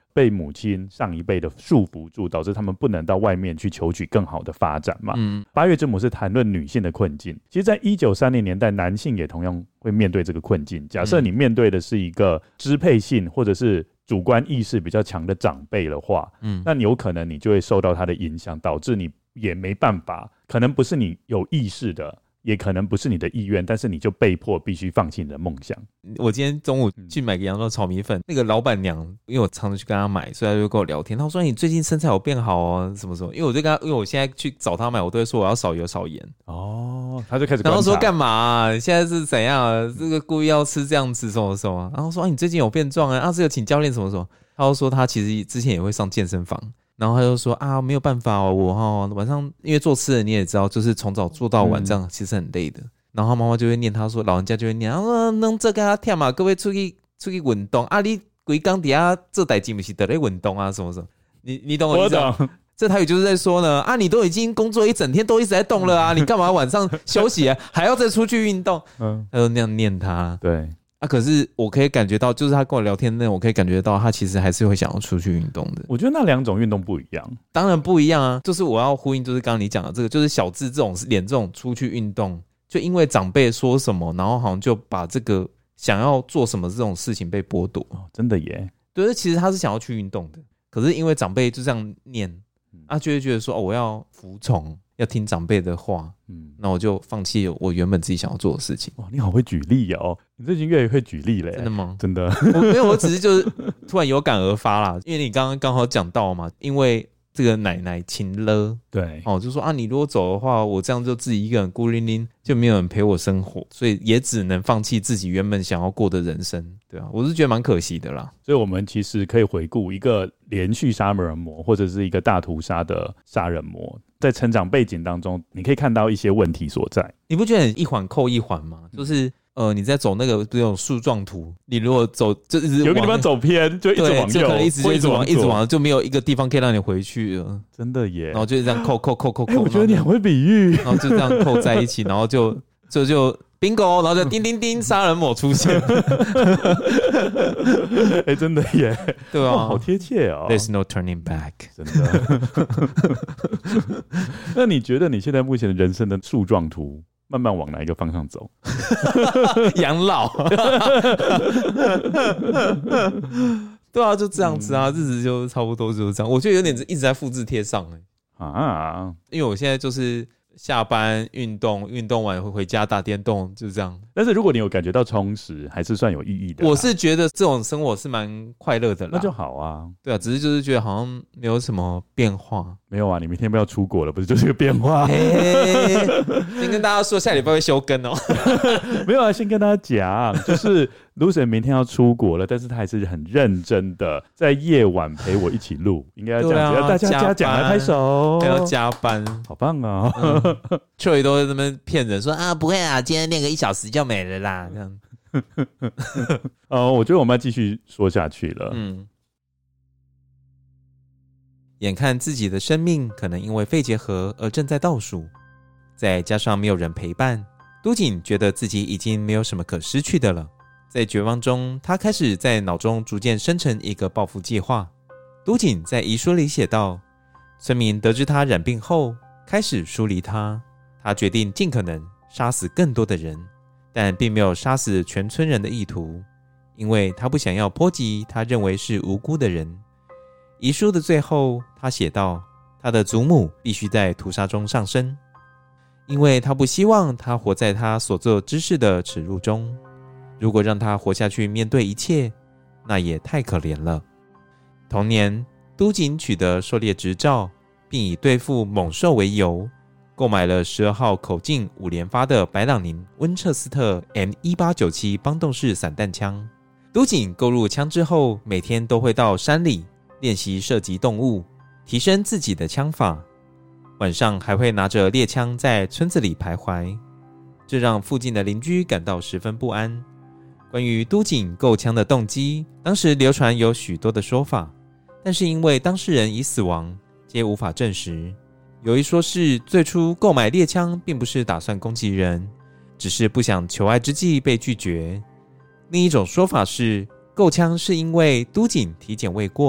被母亲上一辈的束缚住，导致他们不能到外面去求取更好的发展嘛。八月之母是谈论女性的困境，其实在1930年代男性也同样会面对这个困境。假设你面对的是一个支配性或者是主观意识比较强的长辈的话，那你有可能你就会受到他的影响，导致你也没办法，可能不是你有意识的，也可能不是你的意愿，但是你就被迫必须放弃你的梦想。
我今天中午去买个羊肉炒米粉，那个老板娘，因为我常常去跟她买，所以她就跟我聊天。她说：“你最近身材有变好哦，什么什么？”因为我就跟她，因为我现在去找她买，我都会说我要少油少盐。
哦，她就开始观察，
然后说干嘛啊？现在是怎样啊？这个故意要吃这样子什么什么？然后说：“你最近有变壮啊？是有请教练什么什么？”她就说她其实之前也会上健身房。然后他就说啊，没有办法哦，我晚上因为做吃的你也知道，就是从早做到晚，这样其实很累的。然后妈妈就会念他说，老人家就会念，能这个忝嘛，各位出去运动啊，你规工底下做代志不是得在运动啊，什么什么，你懂我意思吗？这台语就是在说呢，啊，你都已经工作一整天，都一直在动了啊，你干嘛晚上休息啊，还要再出去运动？他就那样念他，
对。
啊，可是我可以感觉到，就是他跟我聊天那，我可以感觉到他其实还是会想要出去运动的。
我觉得那两种运动不一样，
当然不一样啊。就是我要呼应，就是刚刚你讲的这个，就是小智这种连这种出去运动，就因为长辈说什么，然后好像就把这个想要做什么这种事情被剥夺。
真的耶。
对，其实他是想要去运动的，可是因为长辈就这样念，就会觉得说我要服从。要听长辈的话，那我就放弃我原本自己想要做的事情。
哇，你好会举例哦！你最近越来越会举例了。
真的吗？
真的。
没有，我只是就是突然有感而发啦，因为你刚好讲到嘛，因为这个奶奶亲了，
对，
就说啊，你如果走的话，我这样就自己一个人孤零零，就没有人陪我生活，所以也只能放弃自己原本想要过的人生，对啊，我是觉得蛮可惜的啦。
所以我们其实可以回顾一个连续杀人魔，或者是一个大屠杀的杀人魔，在成长背景当中，你可以看到一些问题所在。
你不觉得一环扣一环吗？就是你在走那个不是有树状图，你如果走就一直
有个地方走偏，就一直往右，
可能一直往，就没有一个地方可以让你回去了。
真的耶！
然后就这样扣，
我觉得你很会比喻，
然后就这样扣在一起，然后就 bingo， 然后就叮叮叮，杀人魔出现。
真的耶，
对啊，
好贴切哦。
There's no turning back，
真的。那你觉得你现在目前的人生的树状图？慢慢往哪一个方向走？
养老。对啊，就这样子啊，日子就差不多就是这样。我觉得有点一直在复制贴上因为我现在就是下班运动完回家打电动，就这样。
但是如果你有感觉到充实，还是算有意义的。
我是觉得这种生活是蛮快乐的啦，
那就好啊。
对啊，只是就是觉得好像没有什么变化。
没有啊，你明天不要出国了，不是就是个变化？
先跟大家说，下礼拜会休更哦。
没有啊，先跟大家讲，就是 Lucien 明天要出国了，但是他还是很认真的在夜晚陪我一起录，应该要这样子，要大家嘉奖来拍手，
还要加班，
好棒啊
！Troy 都在那边骗人说啊，不会啊，今天练个1小时就没了啦，这样。
我觉得我们要继续说下去了。
眼看自己的生命可能因为肺结核而正在倒数，再加上没有人陪伴，都锦觉得自己已经没有什么可失去的了。在绝望中，他开始在脑中逐渐生成一个报复计划。都锦在遗书里写道，村民得知他染病后，开始疏离他。他决定尽可能杀死更多的人，但并没有杀死全村人的意图，因为他不想要波及他认为是无辜的人。遗书的最后，他写道，他的祖母必须在屠杀中丧生，因为他不希望他活在他所做之事的耻辱中。如果让他活下去面对一切，那也太可怜了。同年，都锦取得狩猎执照，并以对付猛兽为由，购买了12号口径5连发的白朗宁温彻斯特 M1897 邦动式散弹枪。都锦购入枪支后，每天都会到山里练习射击动物，提升自己的枪法。晚上还会拿着猎枪在村子里徘徊，这让附近的邻居感到十分不安。关于都锦购枪的动机，当时流传有许多的说法，但是因为当事人已死亡，皆无法证实。有一说是最初购买猎枪并不是打算攻击人，只是不想求爱之际被拒绝。另一种说法是购枪是因为都锦体检未过，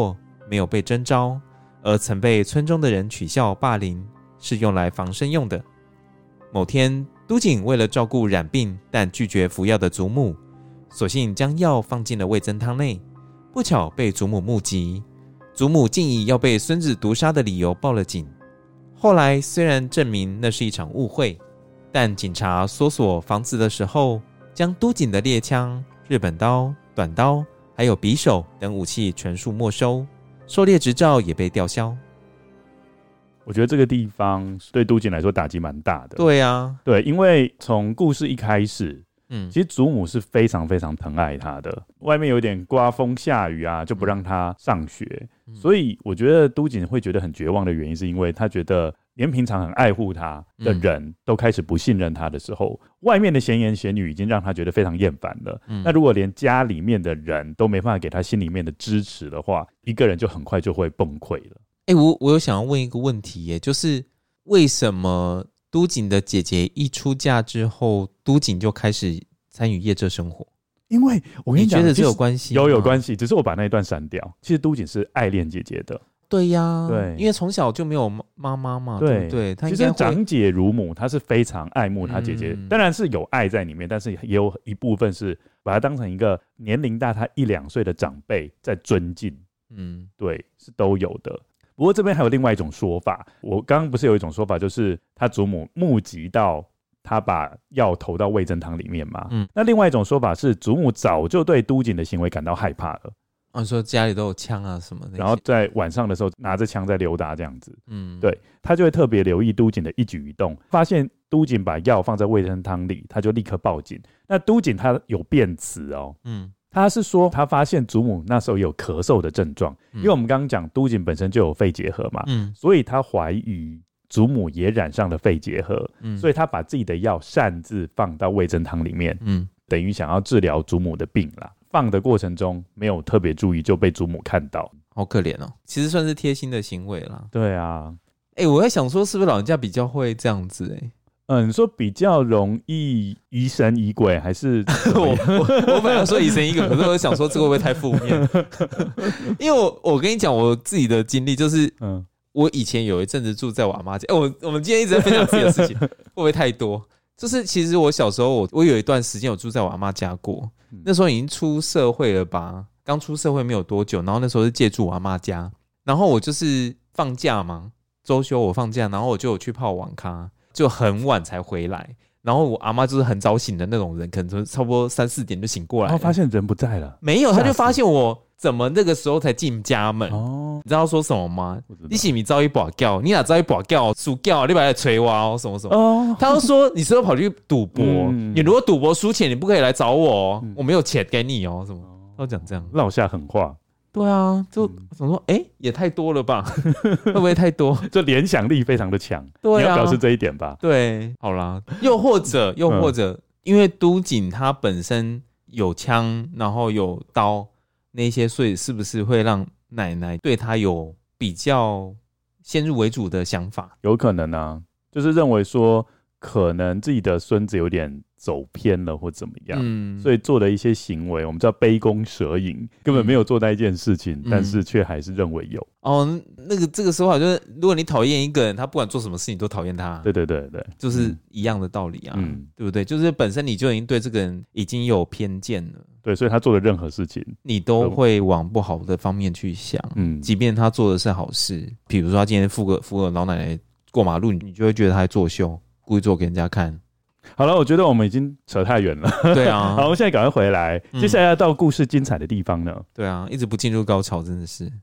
没有被征召，而曾被村中的人取笑霸凌，是用来防身用的。某天，都井为了照顾染病但拒绝服药的祖母，索性将药放进了味噌汤内，不巧被祖母目击，祖母竟以要被孙子毒杀的理由报了警。后来虽然证明那是一场误会，但警察搜索房子的时候，将都井的猎枪、日本刀、短刀还有匕首等武器全数没收，狩猎执照也被吊销。
我觉得这个地方对都井来说打击蛮大的。
对啊，
对，因为从故事一开始，其实祖母是非常非常疼爱他的。外面有点刮风下雨啊，就不让他上学，所以我觉得都井会觉得很绝望的原因，是因为他觉得连平常很爱护他的人都开始不信任他的时候，外面的闲言闲语已经让他觉得非常厌烦了。那如果连家里面的人都没办法给他心里面的支持的话，一个人就很快就会崩溃了。
我有想要问一个问题耶，就是为什么都井的姐姐一出嫁之后，都井就开始参与夜这生活？
因为我跟你讲，
你觉得这有关系吗？
有关系，只是我把那一段删掉。其实都井是爱恋姐姐的。
对呀，
对，
因为从小就没有妈妈嘛，对不对？
其实长姐如母，她是非常爱慕她姐姐，当然是有爱在里面，但是也有一部分是把她当成一个年龄大她1-2岁的长辈在尊敬。对，是都有的。不过这边还有另外一种说法，我刚刚不是有一种说法，就是他祖母目击到他把药投到味噌汤里面嘛？那另外一种说法是，祖母早就对都井的行为感到害怕了。
说家里都有枪啊什么的，
然后在晚上的时候拿着枪在溜达这样子。对，他就会特别留意都井的一举一动，发现都井把药放在味噌汤里，他就立刻报警。那都井他有辩词哦。他是说他发现祖母那时候有咳嗽的症状，因为我们刚刚讲都井本身就有肺结核嘛，所以他怀疑祖母也染上了肺结核，所以他把自己的药擅自放到味噌汤里面，等于想要治疗祖母的病啦。放的过程中没有特别注意，就被祖母看到，
好可怜哦。其实算是贴心的行为啦。
对啊，
我在想说是不是老人家比较会这样子
你说比较容易疑神疑鬼，还是
我本来说疑神疑鬼，可是我想说这个会不会太负面？因为我跟你讲我自己的经历，就是我以前有一阵子住在我阿妈家。我们今天一直在分享自己的事情，会不会太多？就是其实我小时候我有一段时间有住在我阿妈家过，那时候已经出社会了吧，刚出社会没有多久，然后那时候是借住我阿妈家，然后我就是放假嘛，周休我放假，然后我就有去泡网咖，就很晚才回来，然后我阿妈就是很早醒的那种人，可能差不多3-4点就醒过来了，
然后发现人不在了。
没有，他就发现我怎么那个时候才进家门。你知道说什么吗？你是不是早一把觉？你哪早一把觉输觉，你把来催我哦，什么什么。他就说你是不是跑去赌博？你如果赌博输钱，你不可以来找我哦，我没有钱给你哦，什么。他讲这样
落下狠话。
对啊，就想说也太多了吧。会不会太多？
就联想力非常的强。
对啊，
你要表示这一点吧。
对，好啦，又或者因为都井他本身有枪，然后有刀那些，所以是不是会让奶奶对他有比较先入为主的想法？
有可能啊，就是认为说可能自己的孙子有点走偏了或怎么样，所以做的一些行为，我们叫杯弓蛇影，根本没有做那一件事情，但是却还是认为有。
这个说法就是，如果你讨厌一个人，他不管做什么事情都讨厌他。
对，
就是一样的道理啊，对不对？就是本身你就已经对这个人已经有偏见了，
对，所以他做的任何事情，
你都会往不好的方面去想，即便他做的是好事，比如说他今天扶个老奶奶过马路，你就会觉得他在作秀，故意做给人家看。
好了，我觉得我们已经扯太远了。
对啊，
好，我们现在赶快回来，接下来要到故事精彩的地方呢。
对啊，一直不进入高潮，真的是。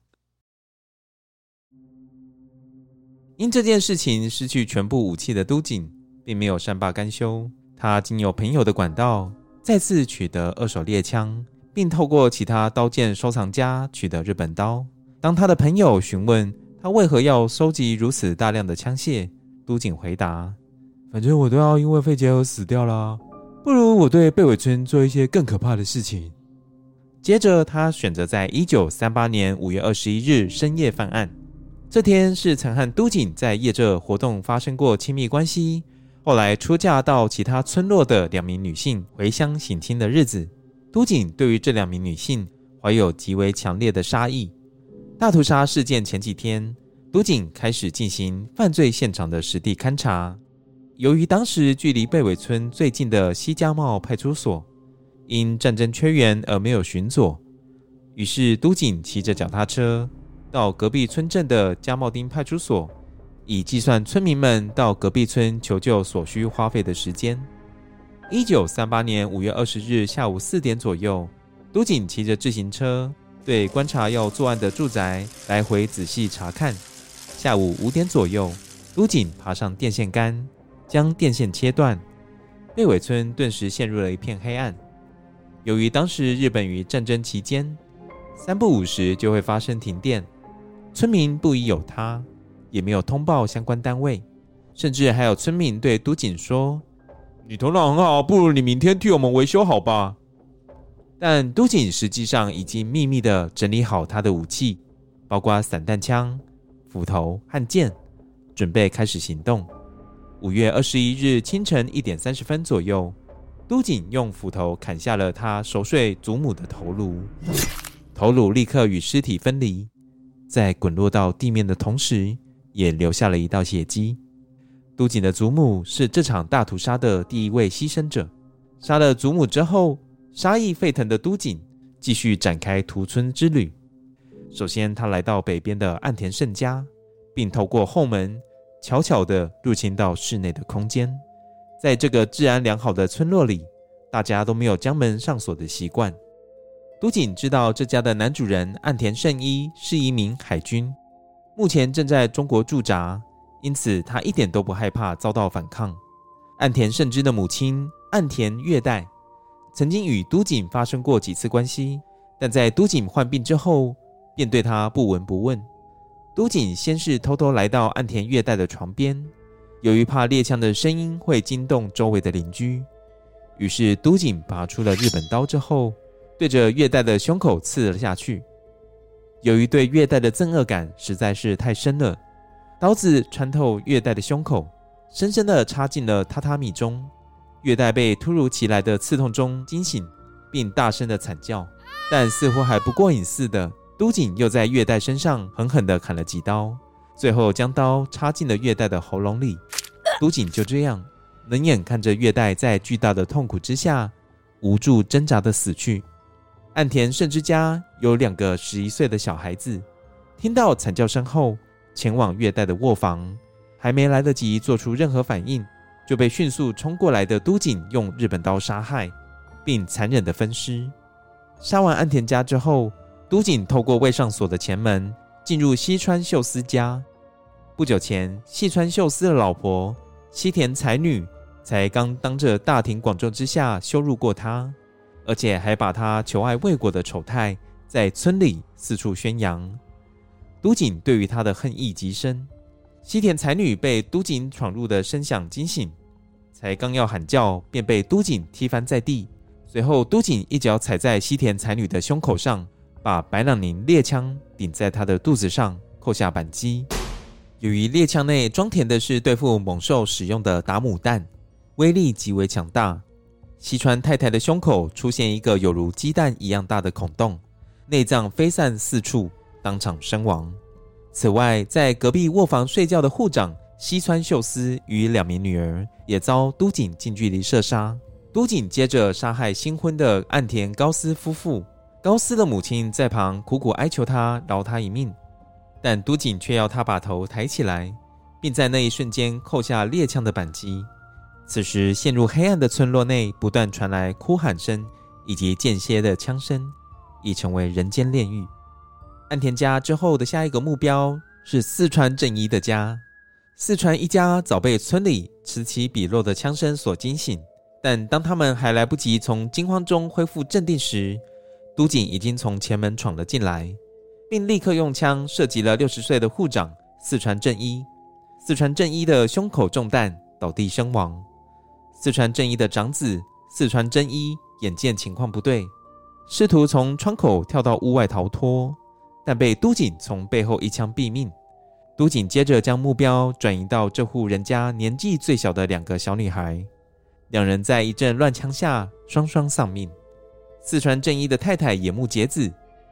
因这件事情失去全部武器的都井，并没有善罢甘休，他经由朋友的管道，再次取得2手猎枪，并透过其他刀剑收藏家取得日本刀。当他的朋友询问他为何要收集如此大量的枪械，都井回答：反正我都要因为肺结核死掉啦，不如我对贝尾村做一些更可怕的事情。接着他选择在1938年5月21日深夜犯案。这天是曾和都井在夜这活动发生过亲密关系，后来出嫁到其他村落的2名女性回乡省亲的日子。都井对于这2名女性怀有极为强烈的杀意。 大屠杀事件前几天，都警开始进行犯罪现场的实地勘查。由于当时距离贝尾村最近的西家茂派出所因战争缺员而没有巡佐，于是都警骑着脚踏车到隔壁村镇的家茂町派出所，以计算村民们到隔壁村求救所需花费的时间。1938年5月20日下午4点左右，都警骑着自行车对观察要作案的住宅来回仔细查看。下午5点左右，都警爬上电线杆，将电线切断，贝尾村顿时陷入了一片黑暗。由于当时日本于战争期间3不5时就会发生停电，村民不疑有他，也没有通报相关单位，甚至还有村民对都警说：“你头脑很好，不如你明天替我们维修好吧。”但都警实际上已经秘密地整理好他的武器，包括散弹枪、斧头和剑，准备开始行动。5月21日清晨1点30分左右，都警用斧头砍下了他熟睡祖母的头颅，头颅立刻与尸体分离，在滚落到地面的同时，也留下了一道血迹。都警的祖母是这场大屠杀的第一位牺牲者。杀了祖母之后，杀意沸腾的都警继续展开屠村之旅。首先，他来到北边的岸田胜家，并透过后门悄悄地入侵到室内的空间。在这个治安良好的村落里，大家都没有将门上锁的习惯。都警知道这家的男主人岸田胜一是一名海军，目前正在中国驻扎，因此他一点都不害怕遭到反抗。岸田胜之的母亲岸田月代曾经与都警发生过几次关系，但在都警患病之后便对他不闻不问。都警先是偷偷来到岸田月代的床边，由于怕猎枪的声音会惊动周围的邻居，于是都警拔出了日本刀之后，对着月代的胸口刺了下去。由于对月代的憎恶感实在是太深了，刀子穿透月代的胸口，深深地插进了榻榻米中。月代被突如其来的刺痛中惊醒，并大声地惨叫，但似乎还不过瘾似的，都警又在月代身上狠狠地砍了几刀，最后将刀插进了月代的喉咙里。都警就这样冷眼看着月代在巨大的痛苦之下无助挣扎地死去。岸田胜之家有2个11岁的小孩子，听到惨叫声后前往月代的卧房，还没来得及做出任何反应，就被迅速冲过来的都警用日本刀杀害，并残忍地分尸。杀完岸田家之后，都警透过未上锁的前门进入西川秀司家。不久前，细川秀司的老婆西田才女才刚当着大庭广众之下羞辱过他，而且还把他求爱未果的丑态在村里四处宣扬。都警对于他的恨意极深。西田才女被都警闯入的声响惊醒，才刚要喊叫，便被都警踢翻在地。随后，都警一脚踩在西田才女的胸口上，把白朗宁猎枪顶在她的肚子上，扣下扳机。由于猎枪内装填的是对付猛兽使用的达姆弹，威力极为强大。西川太太的胸口出现一个有如鸡蛋一样大的孔洞，内脏飞散四处，当场身亡。此外，在隔壁卧房睡觉的护长西川秀司与2名女儿也遭都警近距离射杀。都警接着杀害新婚的岸田高司夫妇，高司的母亲在旁苦苦哀求他饶他一命，但都警却要他把头抬起来，并在那一瞬间扣下猎枪的扳机。此时陷入黑暗的村落内不断传来哭喊声以及间歇的枪声，已成为人间炼狱。岸田家之后的下一个目标是四川正一的家。四川一家早被村里此起彼落的枪声所惊醒，但当他们还来不及从惊慌中恢复镇定时，都警已经从前门闯了进来，并立刻用枪射击了60岁的护长四川正一。四川正一的胸口中弹，倒地身亡。四川正一的长子四川真一眼见情况不对，试图从窗口跳到屋外逃脱，但被都警从背后一枪毙命。都警接着将目标转移到这户人家年纪最小的2个小女孩，2人在一阵乱枪下双双丧命。四川正一的太太眼目结子，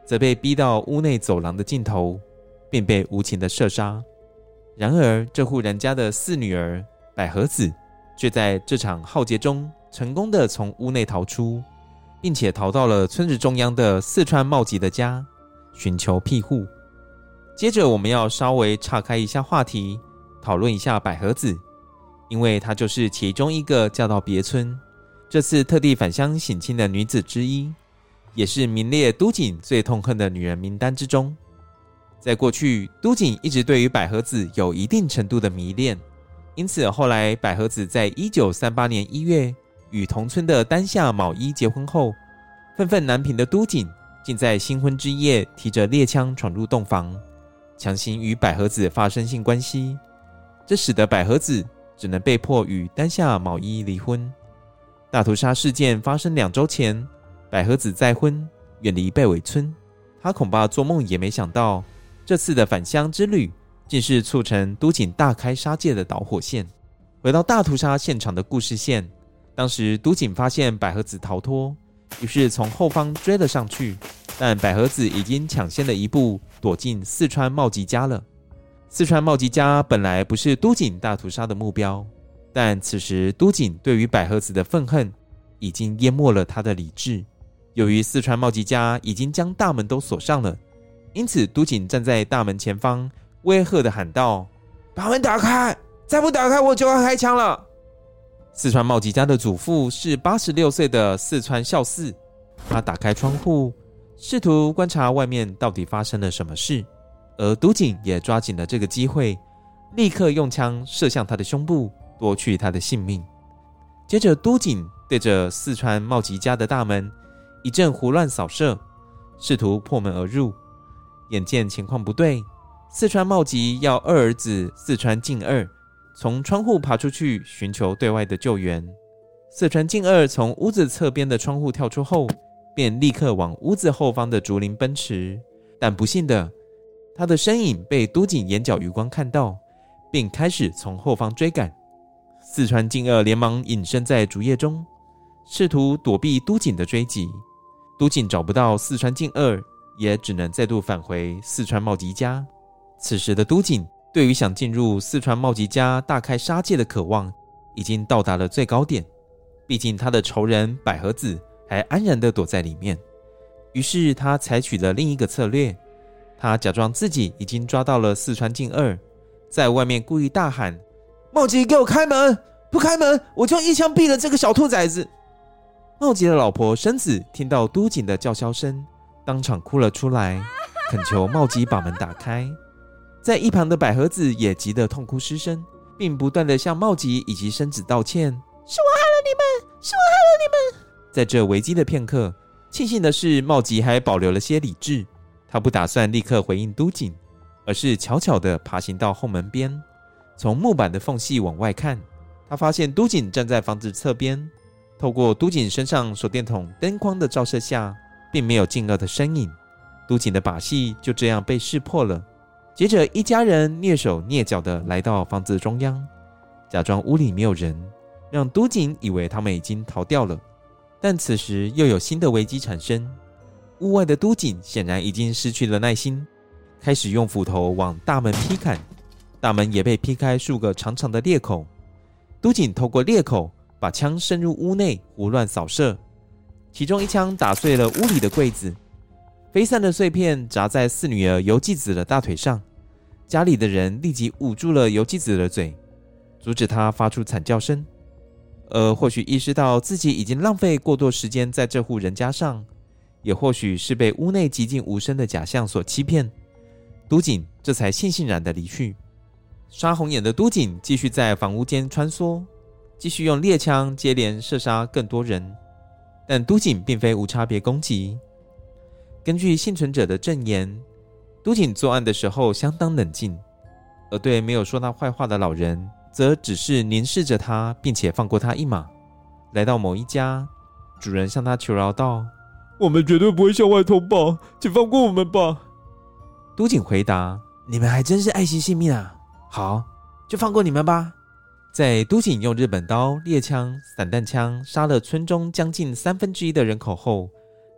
则被逼到屋内走廊的尽头，便被无情的射杀。然而这户人家的4女儿百合子却在这场浩劫中成功的从屋内逃出，并且逃到了村子中央的四川茂吉的家，寻求庇护。接着我们要稍微岔开一下话题，讨论一下百合子，因为她就是其中一个嫁到别村，这次特地返乡省亲的女子之一，也是名列都锦最痛恨的女人名单之中。在过去，都锦一直对于百合子有一定程度的迷恋，因此后来百合子在1938年1月与同村的丹下卯一结婚后，愤愤难平的都锦竟在新婚之夜提着猎枪闯入洞房，强行与百合子发生性关系，这使得百合子只能被迫与丹下卯一离婚。大屠杀事件发生2周前，百合子再婚，远离贝尾村，她恐怕做梦也没想到，这次的返乡之旅竟是促成都锦大开杀戒的导火线。回到大屠杀现场的故事线，当时都锦发现百合子逃脱，于是从后方追了上去，但百合子已经抢先了一步躲进四川茂吉家了。四川茂吉家本来不是都锦大屠杀的目标，但此时都锦对于百合子的愤恨已经淹没了他的理智。由于四川茂吉家已经将大门都锁上了，因此都锦站在大门前方威吓地喊道：把门打开，再不打开我就要开枪了。四川茂吉家的祖父是86岁的四川孝嗣，他打开窗户试图观察外面到底发生了什么事，而都锦也抓紧了这个机会，立刻用枪射向他的胸部，夺去他的性命。接着都锦对着四川茂吉家的大门一阵胡乱扫射，试图破门而入。眼见情况不对，四川茂吉要二儿子四川敬二从窗户爬出去寻求对外的救援。四川敬二从屋子侧边的窗户跳出后，便立刻往屋子后方的竹林奔驰，但不幸的，他的身影被都锦眼角余光看到，并开始从后方追赶。四川敬二连忙隐身在竹叶中，试图躲避都锦的追击。都锦找不到四川敬二，也只能再度返回四川茂吉家。此时的都锦对于想进入四川茂吉家大开杀戒的渴望已经到达了最高点，毕竟他的仇人百合子还安然地躲在里面。于是他采取了另一个策略，他假装自己已经抓到了四川敬二，在外面故意大喊：茂吉给我开门，不开门我就一枪毙了这个小兔崽子。茂吉的老婆生子听到都锦的叫嚣声，当场哭了出来，恳求茂吉把门打开。在一旁的百合子也急得痛哭失声，并不断地向茂吉以及生子道歉：是我害了你们，是我害了你们。在这危机的片刻，庆幸的是茂吉还保留了些理智，他不打算立刻回应都锦，而是悄悄地爬行到后门边，从木板的缝隙往外看。他发现都锦站在房子侧边，透过都锦身上手电筒灯光的照射下，并没有敬二的身影。都锦的把戏就这样被识破了。接着一家人蹑手蹑脚地来到房子中央，假装屋里没有人，让都锦以为他们已经逃掉了。但此时又有新的危机产生，屋外的都锦显然已经失去了耐心，开始用斧头往大门劈砍，大门也被劈开数个长长的裂口。都锦透过裂口把枪伸入屋内胡乱扫射，其中一枪打碎了屋里的柜子，飞散的碎片砸在四女儿游纪子的大腿上，家里的人立即捂住了游纪子的嘴，阻止她发出惨叫声。而或许意识到自己已经浪费过多时间在这户人家上，也或许是被屋内寂静无声的假象所欺骗，都锦这才悻悻然地离去。杀红眼的都锦继续在房屋间穿梭，继续用猎枪接连射杀更多人，但都锦并非无差别攻击。根据幸存者的证言，都锦作案的时候相当冷静，而对没有说他坏话的老人则只是凝视着他，并且放过他一马。来到某一家，主人向他求饶道：我们绝对不会向外通报，请放过我们吧。都锦回答：你们还真是爱惜性命啊，好，就放过你们吧。在都锦用日本刀、猎枪、散弹枪杀了村中将近1/3的人口后，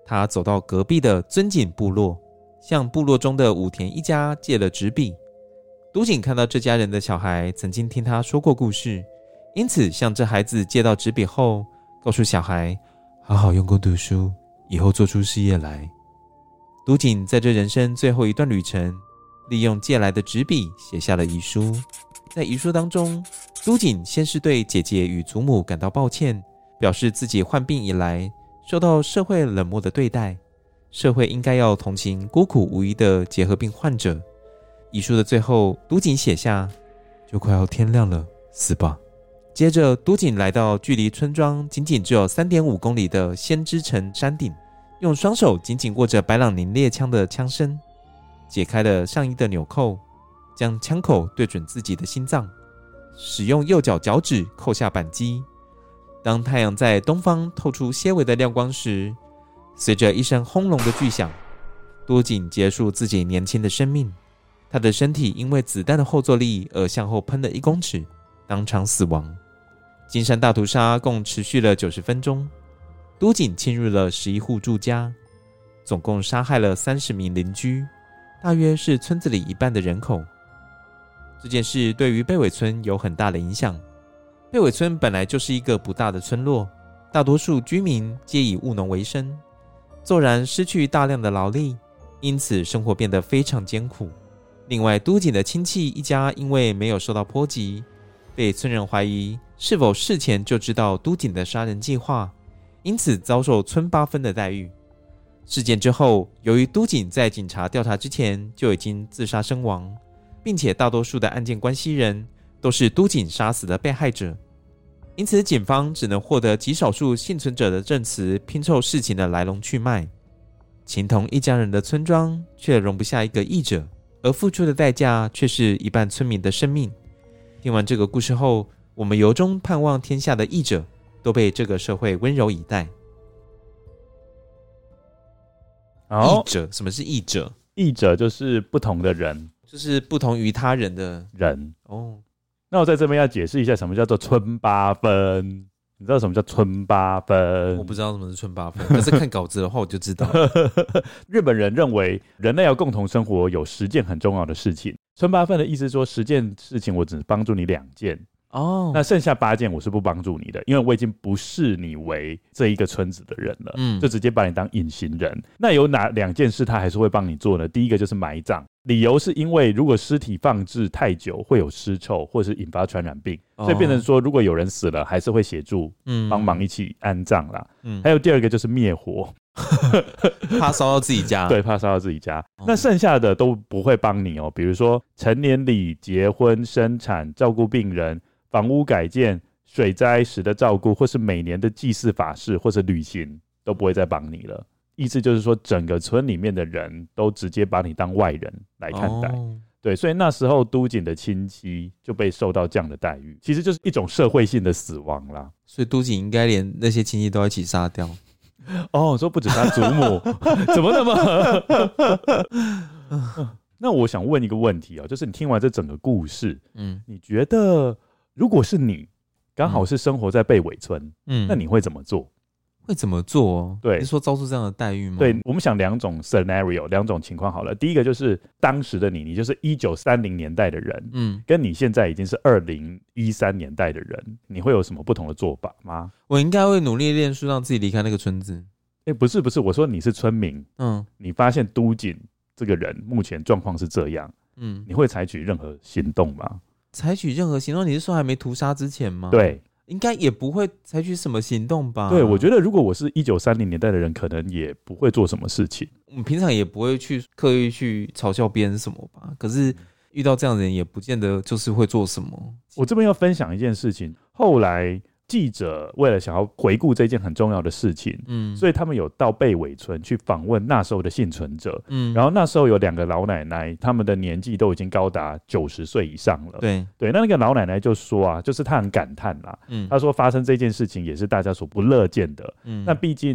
他走到隔壁的尊井部落，向部落中的武田一家借了纸笔。都井看到这家人的小孩曾经听他说过故事，因此向这孩子借到纸笔后，告诉小孩好好用功读书，以后做出事业来。都井在这人生最后一段旅程，利用借来的纸笔写下了遗书。在遗书当中，都井先是对姐姐与祖母感到抱歉，表示自己患病以来受到社会冷漠的对待，社会应该要同情孤苦无依的结核病患者。遗书的最后，都井写下就快要天亮了，死吧。接着都井来到距离村庄仅仅只有 3.5 公里的仙之城山顶，用双手紧紧握着白朗宁猎枪的枪身，解开了上衣的纽扣，将枪口对准自己的心脏，使用右脚脚趾扣下扳机。当太阳在东方透出些微的亮光时，随着一声轰隆的巨响，都井结束自己年轻的生命。他的身体因为子弹的后坐力而向后喷了1公尺，当场死亡。金山大屠杀共持续了90分钟，都井侵入了11户住家，总共杀害了30名邻居，大约是村子里一半的人口。这件事对于贝尾村有很大的影响。贝尾村本来就是一个不大的村落，大多数居民皆以务农为生，骤然失去大量的劳力，因此生活变得非常艰苦。另外，都井的亲戚一家因为没有受到波及，被村人怀疑是否事前就知道都井的杀人计划，因此遭受村8分的待遇。事件之后，由于都井在警察调查之前就已经自杀身亡，并且大多数的案件关系人都是都井杀死的被害者，因此警方只能获得极少数幸存者的证词，拼凑事情的来龙去脉。情同一家人的村庄却容不下一个义者，而付出的代价却是一半村民的生命。听完这个故事后，我们由衷盼望天下的义者都被这个社会温柔以待。义者，什么是义者？
义者就是不同的人，
就是不同于他人的
人。
哦，
那我在这边要解释一下什么叫做村八分。你知道什么叫村八分？
我不知道什么是村八分，可是看稿子的话我就知道。
日本人认为人类要共同生活，有10件很重要的事情。村八分的意思是说10件事情我只帮助你2件。哦，那剩下8件我是不帮助你的，因为我已经不视你为这一个村子的人了，就直接把你当隐形人。那有哪2件事他还是会帮你做呢？第一个就是埋葬，理由是因为如果尸体放置太久会有尸臭，或是引发传染病，所以变成说如果有人死了，还是会协助帮忙一起安葬啦。还有第2个就是灭火。
怕烧到自己家。
对，怕烧到自己家。那剩下的都不会帮你哦，比如说成年礼、结婚、生产、照顾病人、房屋改建、水灾时的照顾，或是每年的祭祀法事或是旅行，都不会再帮你了。意思就是说，整个村里面的人都直接把你当外人来看待。对，所以那时候都井的亲戚就被受到这样的待遇，其实就是一种社会性的死亡啦。
所以都井应该连那些亲戚都一起杀掉。
哦，说不止他祖母，怎么那么？那我想问一个问题就是你听完这整个故事，你觉得如果是你刚好是生活在贝尾村，那你会怎么做？
会怎么做？对，你是说遭受这样的待遇吗？
对，我们想2种 scenario， 2种情况好了。第一个就是当时的你就是1930年代的人，跟你现在已经是2013年代的人，你会有什么不同的做法吗？
我应该会努力练书，让自己离开那个村子。
不是，我说你是村民，你发现都井这个人目前状况是这样，你会采取任何行动吗？
采取任何行动？你是说还没屠杀之前吗？
对。
应该也不会采取什么行动吧？
对，我觉得如果我是1930年代的人，可能也不会做什么事情。
我们平常也不会去刻意去嘲笑别人什么吧？可是遇到这样的人，也不见得就是会做什么。
我这边要分享一件事情，后来记者为了想要回顾这件很重要的事情，所以他们有到贝尾村去访问那时候的幸存者，然后那时候有2个老奶奶，他们的年纪都已经高达90岁以上了。对，那个老奶奶就说就是她很感叹啦，她说发生这件事情也是大家所不乐见的，那毕竟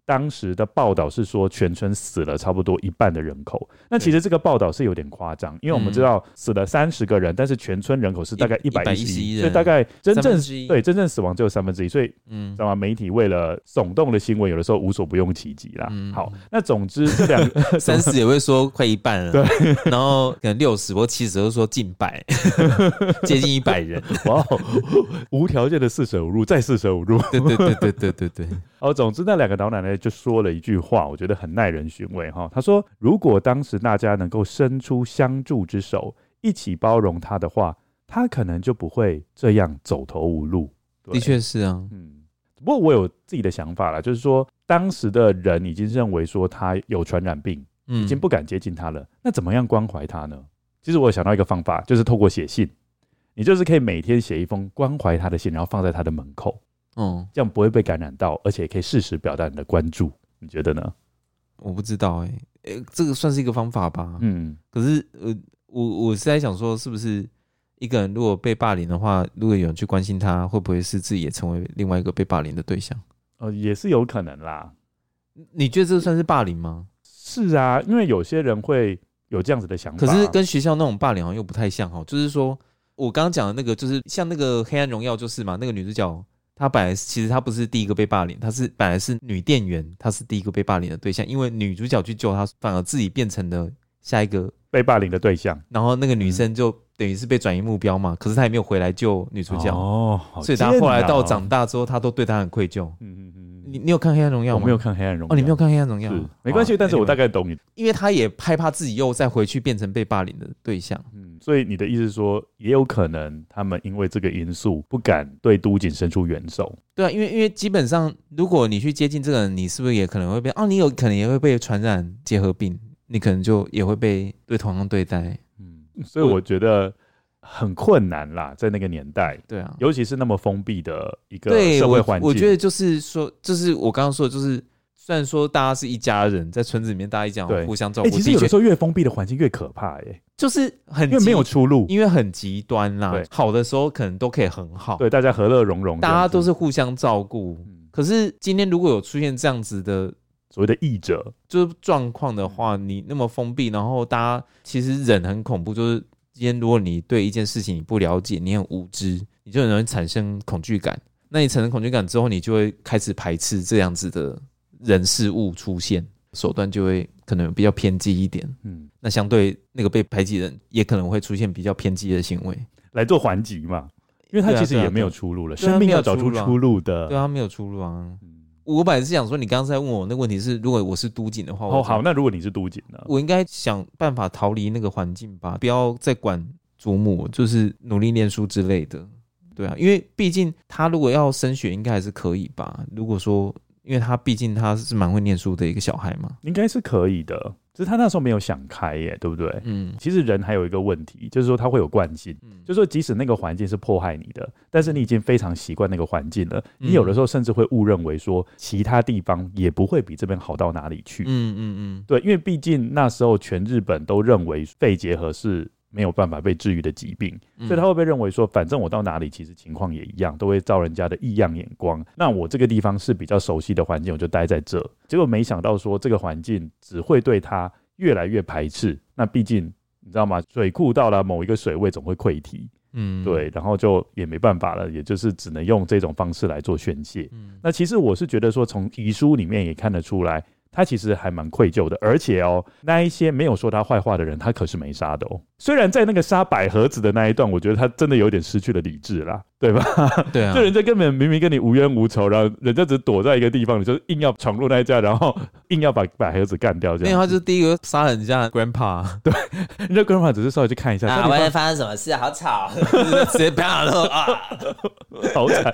当时的报道是说全村死了差不多一半的人口，那其实这个报道是有点夸张，因为我们知道死了30个人，但是全村人口是大概111人，所以大概真正死亡只有1/3，所以知道吗？媒体为了耸动的新闻，有的时候无所不用其极啦。好，那总之这两个
30也会说快一半了，对，然后可能60或70都说近百，接近100人，
哇，无条件的四舍五入再四舍五入，
对。
好，总之那两个老奶奶就说了一句话，我觉得很耐人寻味哈。她说，如果当时大家能够伸出相助之手，一起包容她的话，她可能就不会这样走投无路。
的确是啊，
不过我有自己的想法啦，就是说当时的人已经认为说她有传染病，已经不敢接近她了，那怎么样关怀她呢？其实我有想到一个方法，就是透过写信，你就是可以每天写一封关怀她的信，然后放在她的门口。这样不会被感染到，而且可以适时表达你的关注，你觉得呢？
我不知道这个算是一个方法吧。可是我是在想说，是不是一个人如果被霸凌的话，如果有人去关心他，会不会是自己也成为另外一个被霸凌的对象？
也是有可能啦。
你觉得这算是霸凌吗？
是啊，因为有些人会有这样子的想法，
可是跟学校那种霸凌好像又不太像就是说我刚刚讲的那个，就是像那个《黑暗荣耀》就是嘛，那个女主角。她本来其实她不是第一个被霸凌，她是本来是女店员，她是第一个被霸凌的对象，因为女主角去救她，反而自己变成了下一个
被霸凌的对象。
然后那个女生就等于是被转移目标嘛，可是她也没有回来救女主角，所以她后来到长大之后，她都对她很愧疚。你有看《黑暗荣耀》吗？
我没有看《黑暗荣耀》。
你没有看《黑暗荣耀》？
没关系，但是我大概懂你，
因为她也害怕自己又再回去变成被霸凌的对象。
所以你的意思是说，也有可能他们因为这个因素不敢对都锦伸出援手。
对啊，因为基本上，如果你去接近这个人，你是不是也可能会被你有可能也会被传染结核病，你可能就也会被同样对待。
所以我觉得很困难啦，在那个年代，
对啊，
尤其是那么封闭的一个社会环境。
我觉得就是说，就是我刚刚说的，就是虽然说大家是一家人，在村子里面大家一家互相照顾，
其实有的时候越封闭的环境越可怕
就是因
为没有出路，
因为很极端啦。好的时候可能都可以很好，
对，大家和乐融融，
大家都是互相照顾。可是今天如果有出现这样子的
所谓的异者
就是状况的话，你那么封闭，然后大家其实人很恐怖，就是今天如果你对一件事情你不了解，你很无知，你就很容易产生恐惧感。那你产生恐惧感之后，你就会开始排斥这样子的人事物出现，手段就会可能比较偏激一点。那相对那个被排挤人也可能会出现比较偏激的行为
来做还击嘛，因为他其实也没有出路了，生命要找出出路的。
对啊，没有出路啊。我本来是想说，你刚刚在问我那个问题是，如果我是都锦的话，
好，那如果你是都锦呢？
我应该想办法逃离那个环境吧，不要再管祖母，就是努力念书之类的。对啊，因为毕竟他如果要升学，应该还是可以吧。如果说，因为他毕竟他是蛮会念书的一个小孩嘛，
应该是可以的。只是他那时候没有想开耶，对不对？其实人还有一个问题，就是说他会有惯性，就是说即使那个环境是迫害你的，但是你已经非常习惯那个环境了，你有的时候甚至会误认为说其他地方也不会比这边好到哪里去。对，因为毕竟那时候全日本都认为肺结核是没有办法被治愈的疾病，所以他会被认为说，反正我到哪里其实情况也一样，都会遭人家的异样眼光。那我这个地方是比较熟悉的环境，我就待在这。结果没想到说，这个环境只会对他越来越排斥。那毕竟你知道吗？水库到了某一个水位总会溃堤，对，然后就也没办法了，也就是只能用这种方式来做宣泄。那其实我是觉得说，从遗书里面也看得出来。他其实还蛮愧疚的，而且那一些没有说他坏话的人，他可是没杀的虽然在那个杀百合子的那一段，我觉得他真的有点失去了理智啦，对吧？
对啊，
就人家根本明明跟你无冤无仇，然后人家只躲在一个地方，你就硬要闯入那一家，然后硬要把百合子干掉，这样。
因为他就是第一个杀人家的 grandpa，
对，人家 grandpa 只是稍微去看一下，
外面发生什么事，好吵，直接啪了
好惨，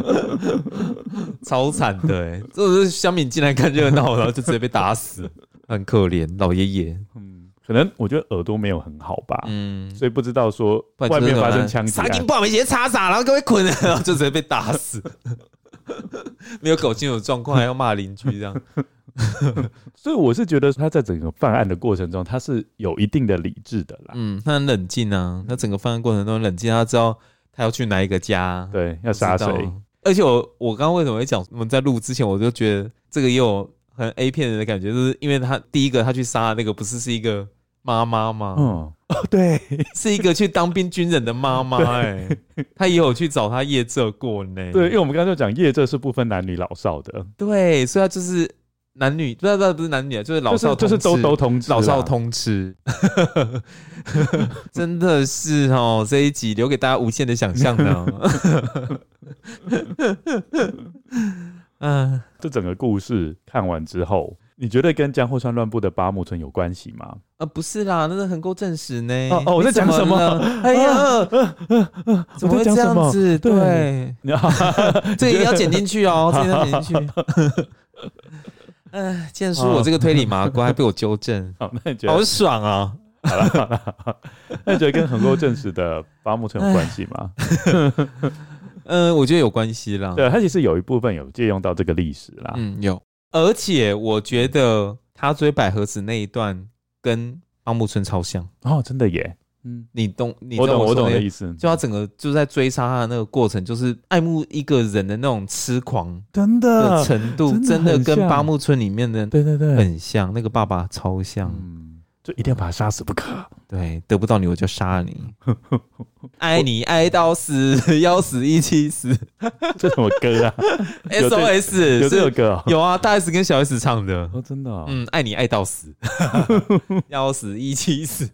超惨的这是乡民进来看热闹，然后就直接被打死，很可怜，老爷爷。
可能我觉得耳朵没有很好吧，所以不知道说外面发生枪击案，
杀金不好没钱插傻，然后各位捆，然后就直接被打死，没有搞清楚状况，还要骂邻居这样。
所以我是觉得他在整个犯案的过程中，他是有一定的理智的啦。
他很冷静啊，他整个犯案过程中很冷静，他知道他要去哪一个家，
对，要杀谁。
而且我刚刚为什么会讲，我们在录之前我就觉得这个也有很 A 片人的感觉，就是因为他第一个他去杀的那个不是一个妈妈吗？
对，
是一个去当兵军人的妈妈他也有去找他业这过呢。
对，因为我们刚刚就讲业这是不分男女老少的，
对，所以他就是男女，不是男女，就是老少
就是都通吃，
老少通吃，真的是哦，这一集留给大家无限的想象呢。
这整个故事看完之后，你觉得跟江户川乱步的八木村有关系吗？
不是啦，那是横沟正史呢。
我在讲什么？
哎呀，怎么会这样子？对，这个也要剪进去哦，这个要剪进去。建叔，我这个推理麻瓜还被我纠正，
好，那你觉得
好爽啊！
好了，那你觉得跟横沟正史的八木村有关系吗？
我觉得有关系啦。
对，它其实有一部分有借用到这个历史啦。
有，而且我觉得他追百合子那一段跟八木村超像
哦，真的耶。
你懂
我懂的意思。
就他整个就在追杀他的那个过程，就是爱慕一个人的那种痴狂
真的
程度，真的跟八木村里面的
对
很像，那个爸爸超像。
就一定要把他杀死不可。
对，得不到你我就杀了你，爱你爱到死，要死一起死。
这什么歌啊
？SOS
有这首歌哦？
有啊，大 S 跟小 S 唱的。
哦，真的哦。
爱你爱到死，要死一起死。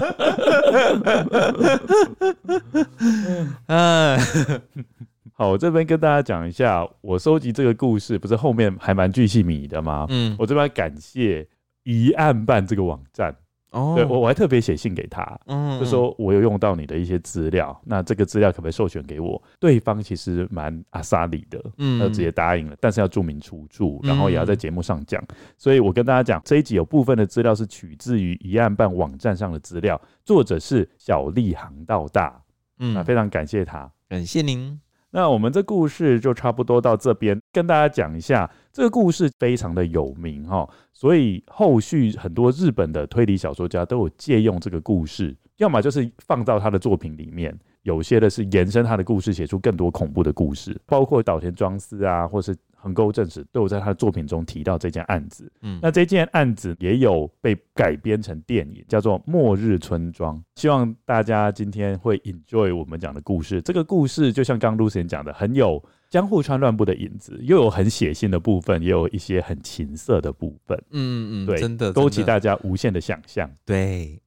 好，我这边跟大家讲一下，我收集这个故事不是后面还蛮巨细靡遗的吗？我这边感谢疑案办这个网站。对，我还特别写信给他，就说我有用到你的一些资料，那这个资料可不可以授权给我？对方其实蛮阿萨里的，直接答应了，但是要注明出处，然后也要在节目上讲。所以我跟大家讲，这一集有部分的资料是取自于疑案办网站上的资料，作者是小丽航道大，非常感谢他，
感谢您。
那我们这故事就差不多到这边，跟大家讲一下，这个故事非常的有名所以后续很多日本的推理小说家都有借用这个故事，要么就是放到他的作品里面，有些的是延伸他的故事，写出更多恐怖的故事，包括岛田庄司啊，或是横沟正史都有在他的作品中提到这件案子。那这件案子也有被改编成电影，叫做《末日村庄》。希望大家今天会 enjoy 我们讲的故事。这个故事就像刚刚 Lucien 讲的，很有江户川乱步的影子，又有很血腥的部分，也有一些很情色的部分。对，
真的
勾起大家无限的想象。
对。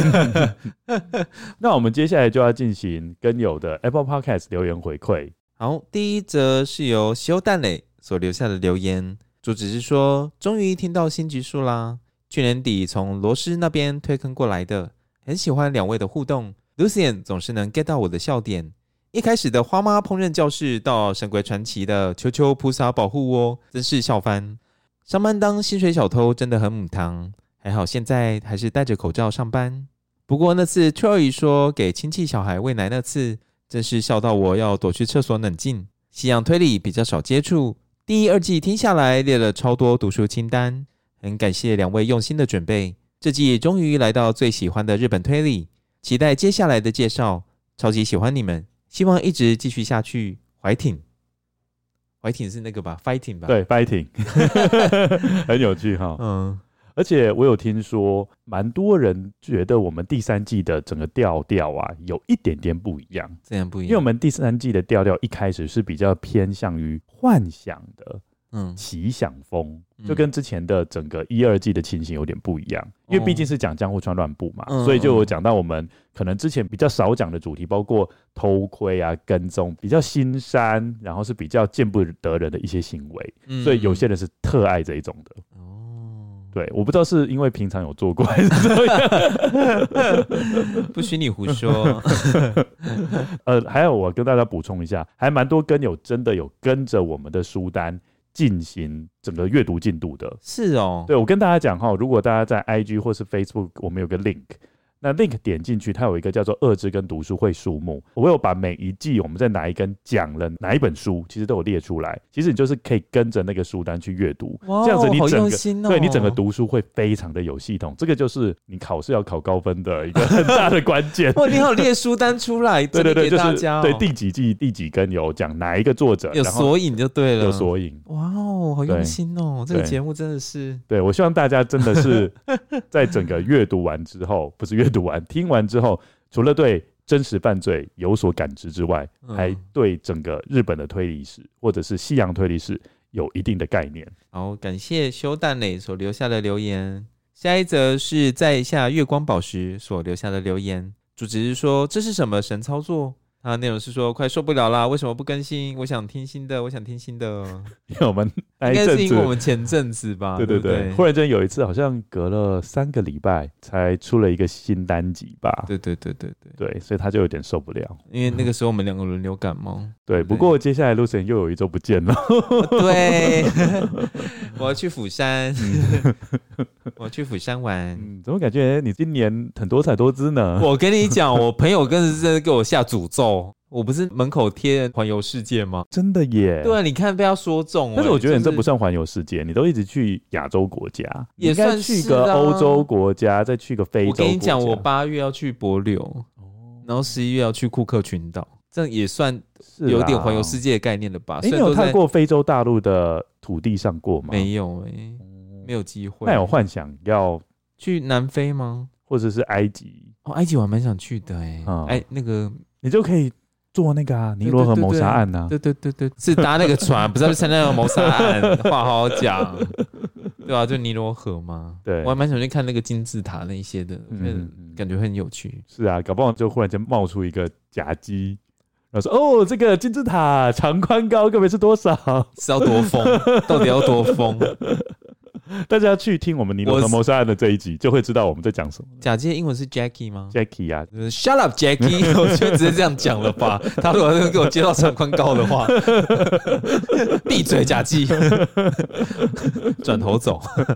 那我们接下来就要进行跟友的 Apple Podcast 留言回馈。
好，第一则是由修蛋磊所留下的留言，主旨是说，终于听到新集数啦，去年底从罗斯那边推坑过来的，很喜欢两位的互动， Lucien 总是能 get 到我的笑点。一开始的花妈烹饪教室到神鬼传奇的求求菩萨保护我，真是笑翻。上班当薪水小偷真的很母汤，还好现在还是戴着口罩上班。不过那次 Troy 说给亲戚小孩喂奶那次，真是笑到我要躲去厕所冷静。西洋推理比较少接触，第一、二季听下来列了超多读书清单，很感谢两位用心的准备。这季终于来到最喜欢的日本推理，期待接下来的介绍，超级喜欢你们，希望一直继续下去。怀挺是那个吧 ，fighting 吧？
对 ，fighting， 很有趣哈。而且我有听说，蛮多人觉得我们第三季的整个调调啊，有一点点不一样。
这样不一样，
因为我们第三季的调调一开始是比较偏向于幻想的，奇想风，就跟之前的整个1、2季的情形有点不一样。因为毕竟是讲江户川乱步嘛，所以就有讲到我们可能之前比较少讲的主题，包括偷窥啊、跟踪，比较心山，然后是比较见不得人的一些行为，所以有些人是特爱这一种的。对，我不知道是因为平常有做过还是怎么样。
不许你胡说。
还有我跟大家补充一下，还蛮多跟友真的有跟着我们的书单进行整个阅读进度的。
是哦。
对，我跟大家讲如果大家在 IG 或是 Facebook 我们有个 link， 那 link 点进去，它有一个叫做二之根读书会书目，我有把每一季我们在哪一根讲了哪一本书，其实都有列出来。其实你就是可以跟着那个书单去阅读，这样子你整个、对你整个读书会非常的有系统。这个就是你考试要考高分的一个很大的关键。
哇，你好列书单出来，对对对，给大家、
就是对第几季第几根有讲哪一个作者，
有索引就对了，
有索引。
哇哦，好用心哦，这个节目真的是。
对，我希望大家真的是在整个阅读完之后，不是阅读完，听完之后，除了对真实犯罪有所感知之外，还对整个日本的推理史或者是西洋推理史有一定的概念。
好，感谢修蛋磊所留下的留言。下一则是在下月光宝石所留下的留言，主旨是说这是什么神操作？他的内容是说快受不了啦，为什么不更新？我想听新的，我想听新的。
因为我们
应该是因为我们前阵子吧，
对对 对，忽然间有一次好像隔了3个礼拜才出了一个新单集吧，
对对对对对
对，所以他就有点受不了，
因为那个时候我们2个轮流感冒。
对，不过接下来 Lucien 又有1周不见了。
对，我要去釜山，我要去釜山玩。
怎么感觉你今年很多彩多姿呢？
我跟你讲，我朋友更是真的给我下诅咒。我不是门口贴环游世界吗？
真的耶！
对啊，你看被他说中。
但是我觉得你这不算环游世界，你都一直去亚洲国家，
也算
是、啊、去个欧洲国家，再去个非洲国家。
我跟你讲，我8月要去帛琉，然后11月要去库克群岛，这也算有点环游世界的概念了吧？
你有看过非洲大陆的土地上过吗？
没有没有机会。
那有幻想要
去南非吗？
或者是埃及？
哦，埃及我还蛮想去的那个
你就可以做那个尼罗河谋杀案啊！
对对对对，是搭那个船，不是要去参加那个谋杀案。话好好讲，对啊，就尼罗河嘛。
对，
我还蛮想去看那个金字塔那一些的，感觉很有趣。
是啊，搞不好就忽然间冒出一个假机，然后说：“哦，这个金字塔长宽高各位是多少？
是要多疯？到底要多疯？”
大家去听我们尼罗河谋杀案的这一集，就会知道我们在讲什么。
假机的英文是 Jackie 吗
？Jackie 啊
，Shut up Jackie！ 我就直接这样讲了吧。他如果给我接到长宽高的话，闭嘴，假机，转头走。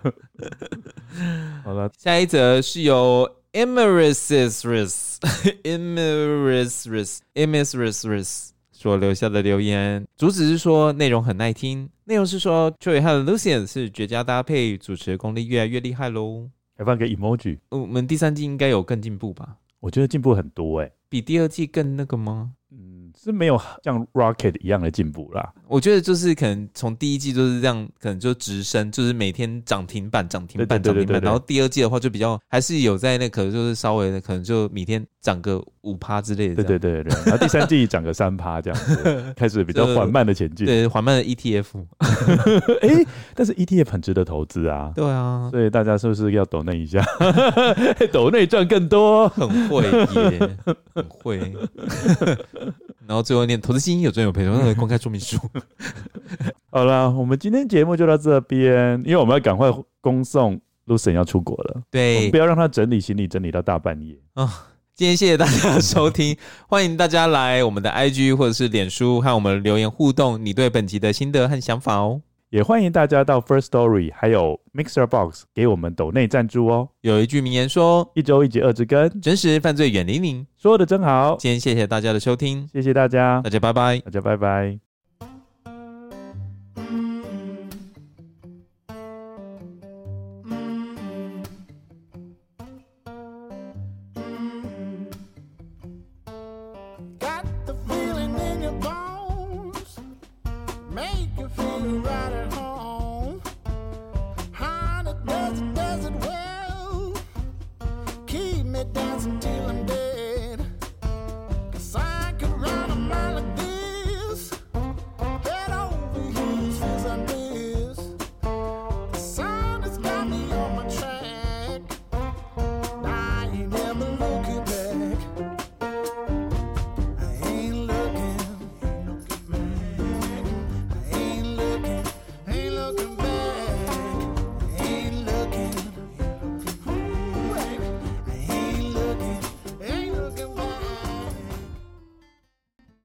好了，
下一则是由 Emeris 所留下的留言，主旨是说内容很耐听，内容是说 Joey 和 Lucien 是绝佳搭配，主持功力越来越厉害咯。
还放个 emoji，
我们第3季应该有更进步吧？
我觉得进步很多
比第2季更那个吗？
是没有像 Rocket 一样的进步啦。
我觉得就是可能从第1季就是这样，可能就直升，就是每天涨停板，然后第2季的话就比较还是有在那个就是稍微的可能就每天涨个5% 之类的。
对，然后第3季涨个3%这样子，开始比较缓慢的前进。
对，缓慢的 ETF。
但是 ETF 很值得投资啊。
对啊，
所以大家是不是要抖内一下？抖内赚更多，
很会耶，很会。然后最后念投资基金有赚有赔，那个公开说明书。
好啦，我们今天节目就到这边，因为我们要赶快恭送 Lucien 要出国了，
对，
我们不要让他整理行李整理到大半夜
啊。今天谢谢大家的收听，欢迎大家来我们的 IG 或者是脸书和我们留言互动，你对本集的心得和想法哦。
也欢迎大家到 First Story 还有 Mixer Box 给我们抖内赞助哦。
有一句名言说
：1周1集2之根，
真实犯罪远离您。
说的真好。
今天谢谢大家的收听，
谢谢大家，
大家拜拜，
大家拜拜。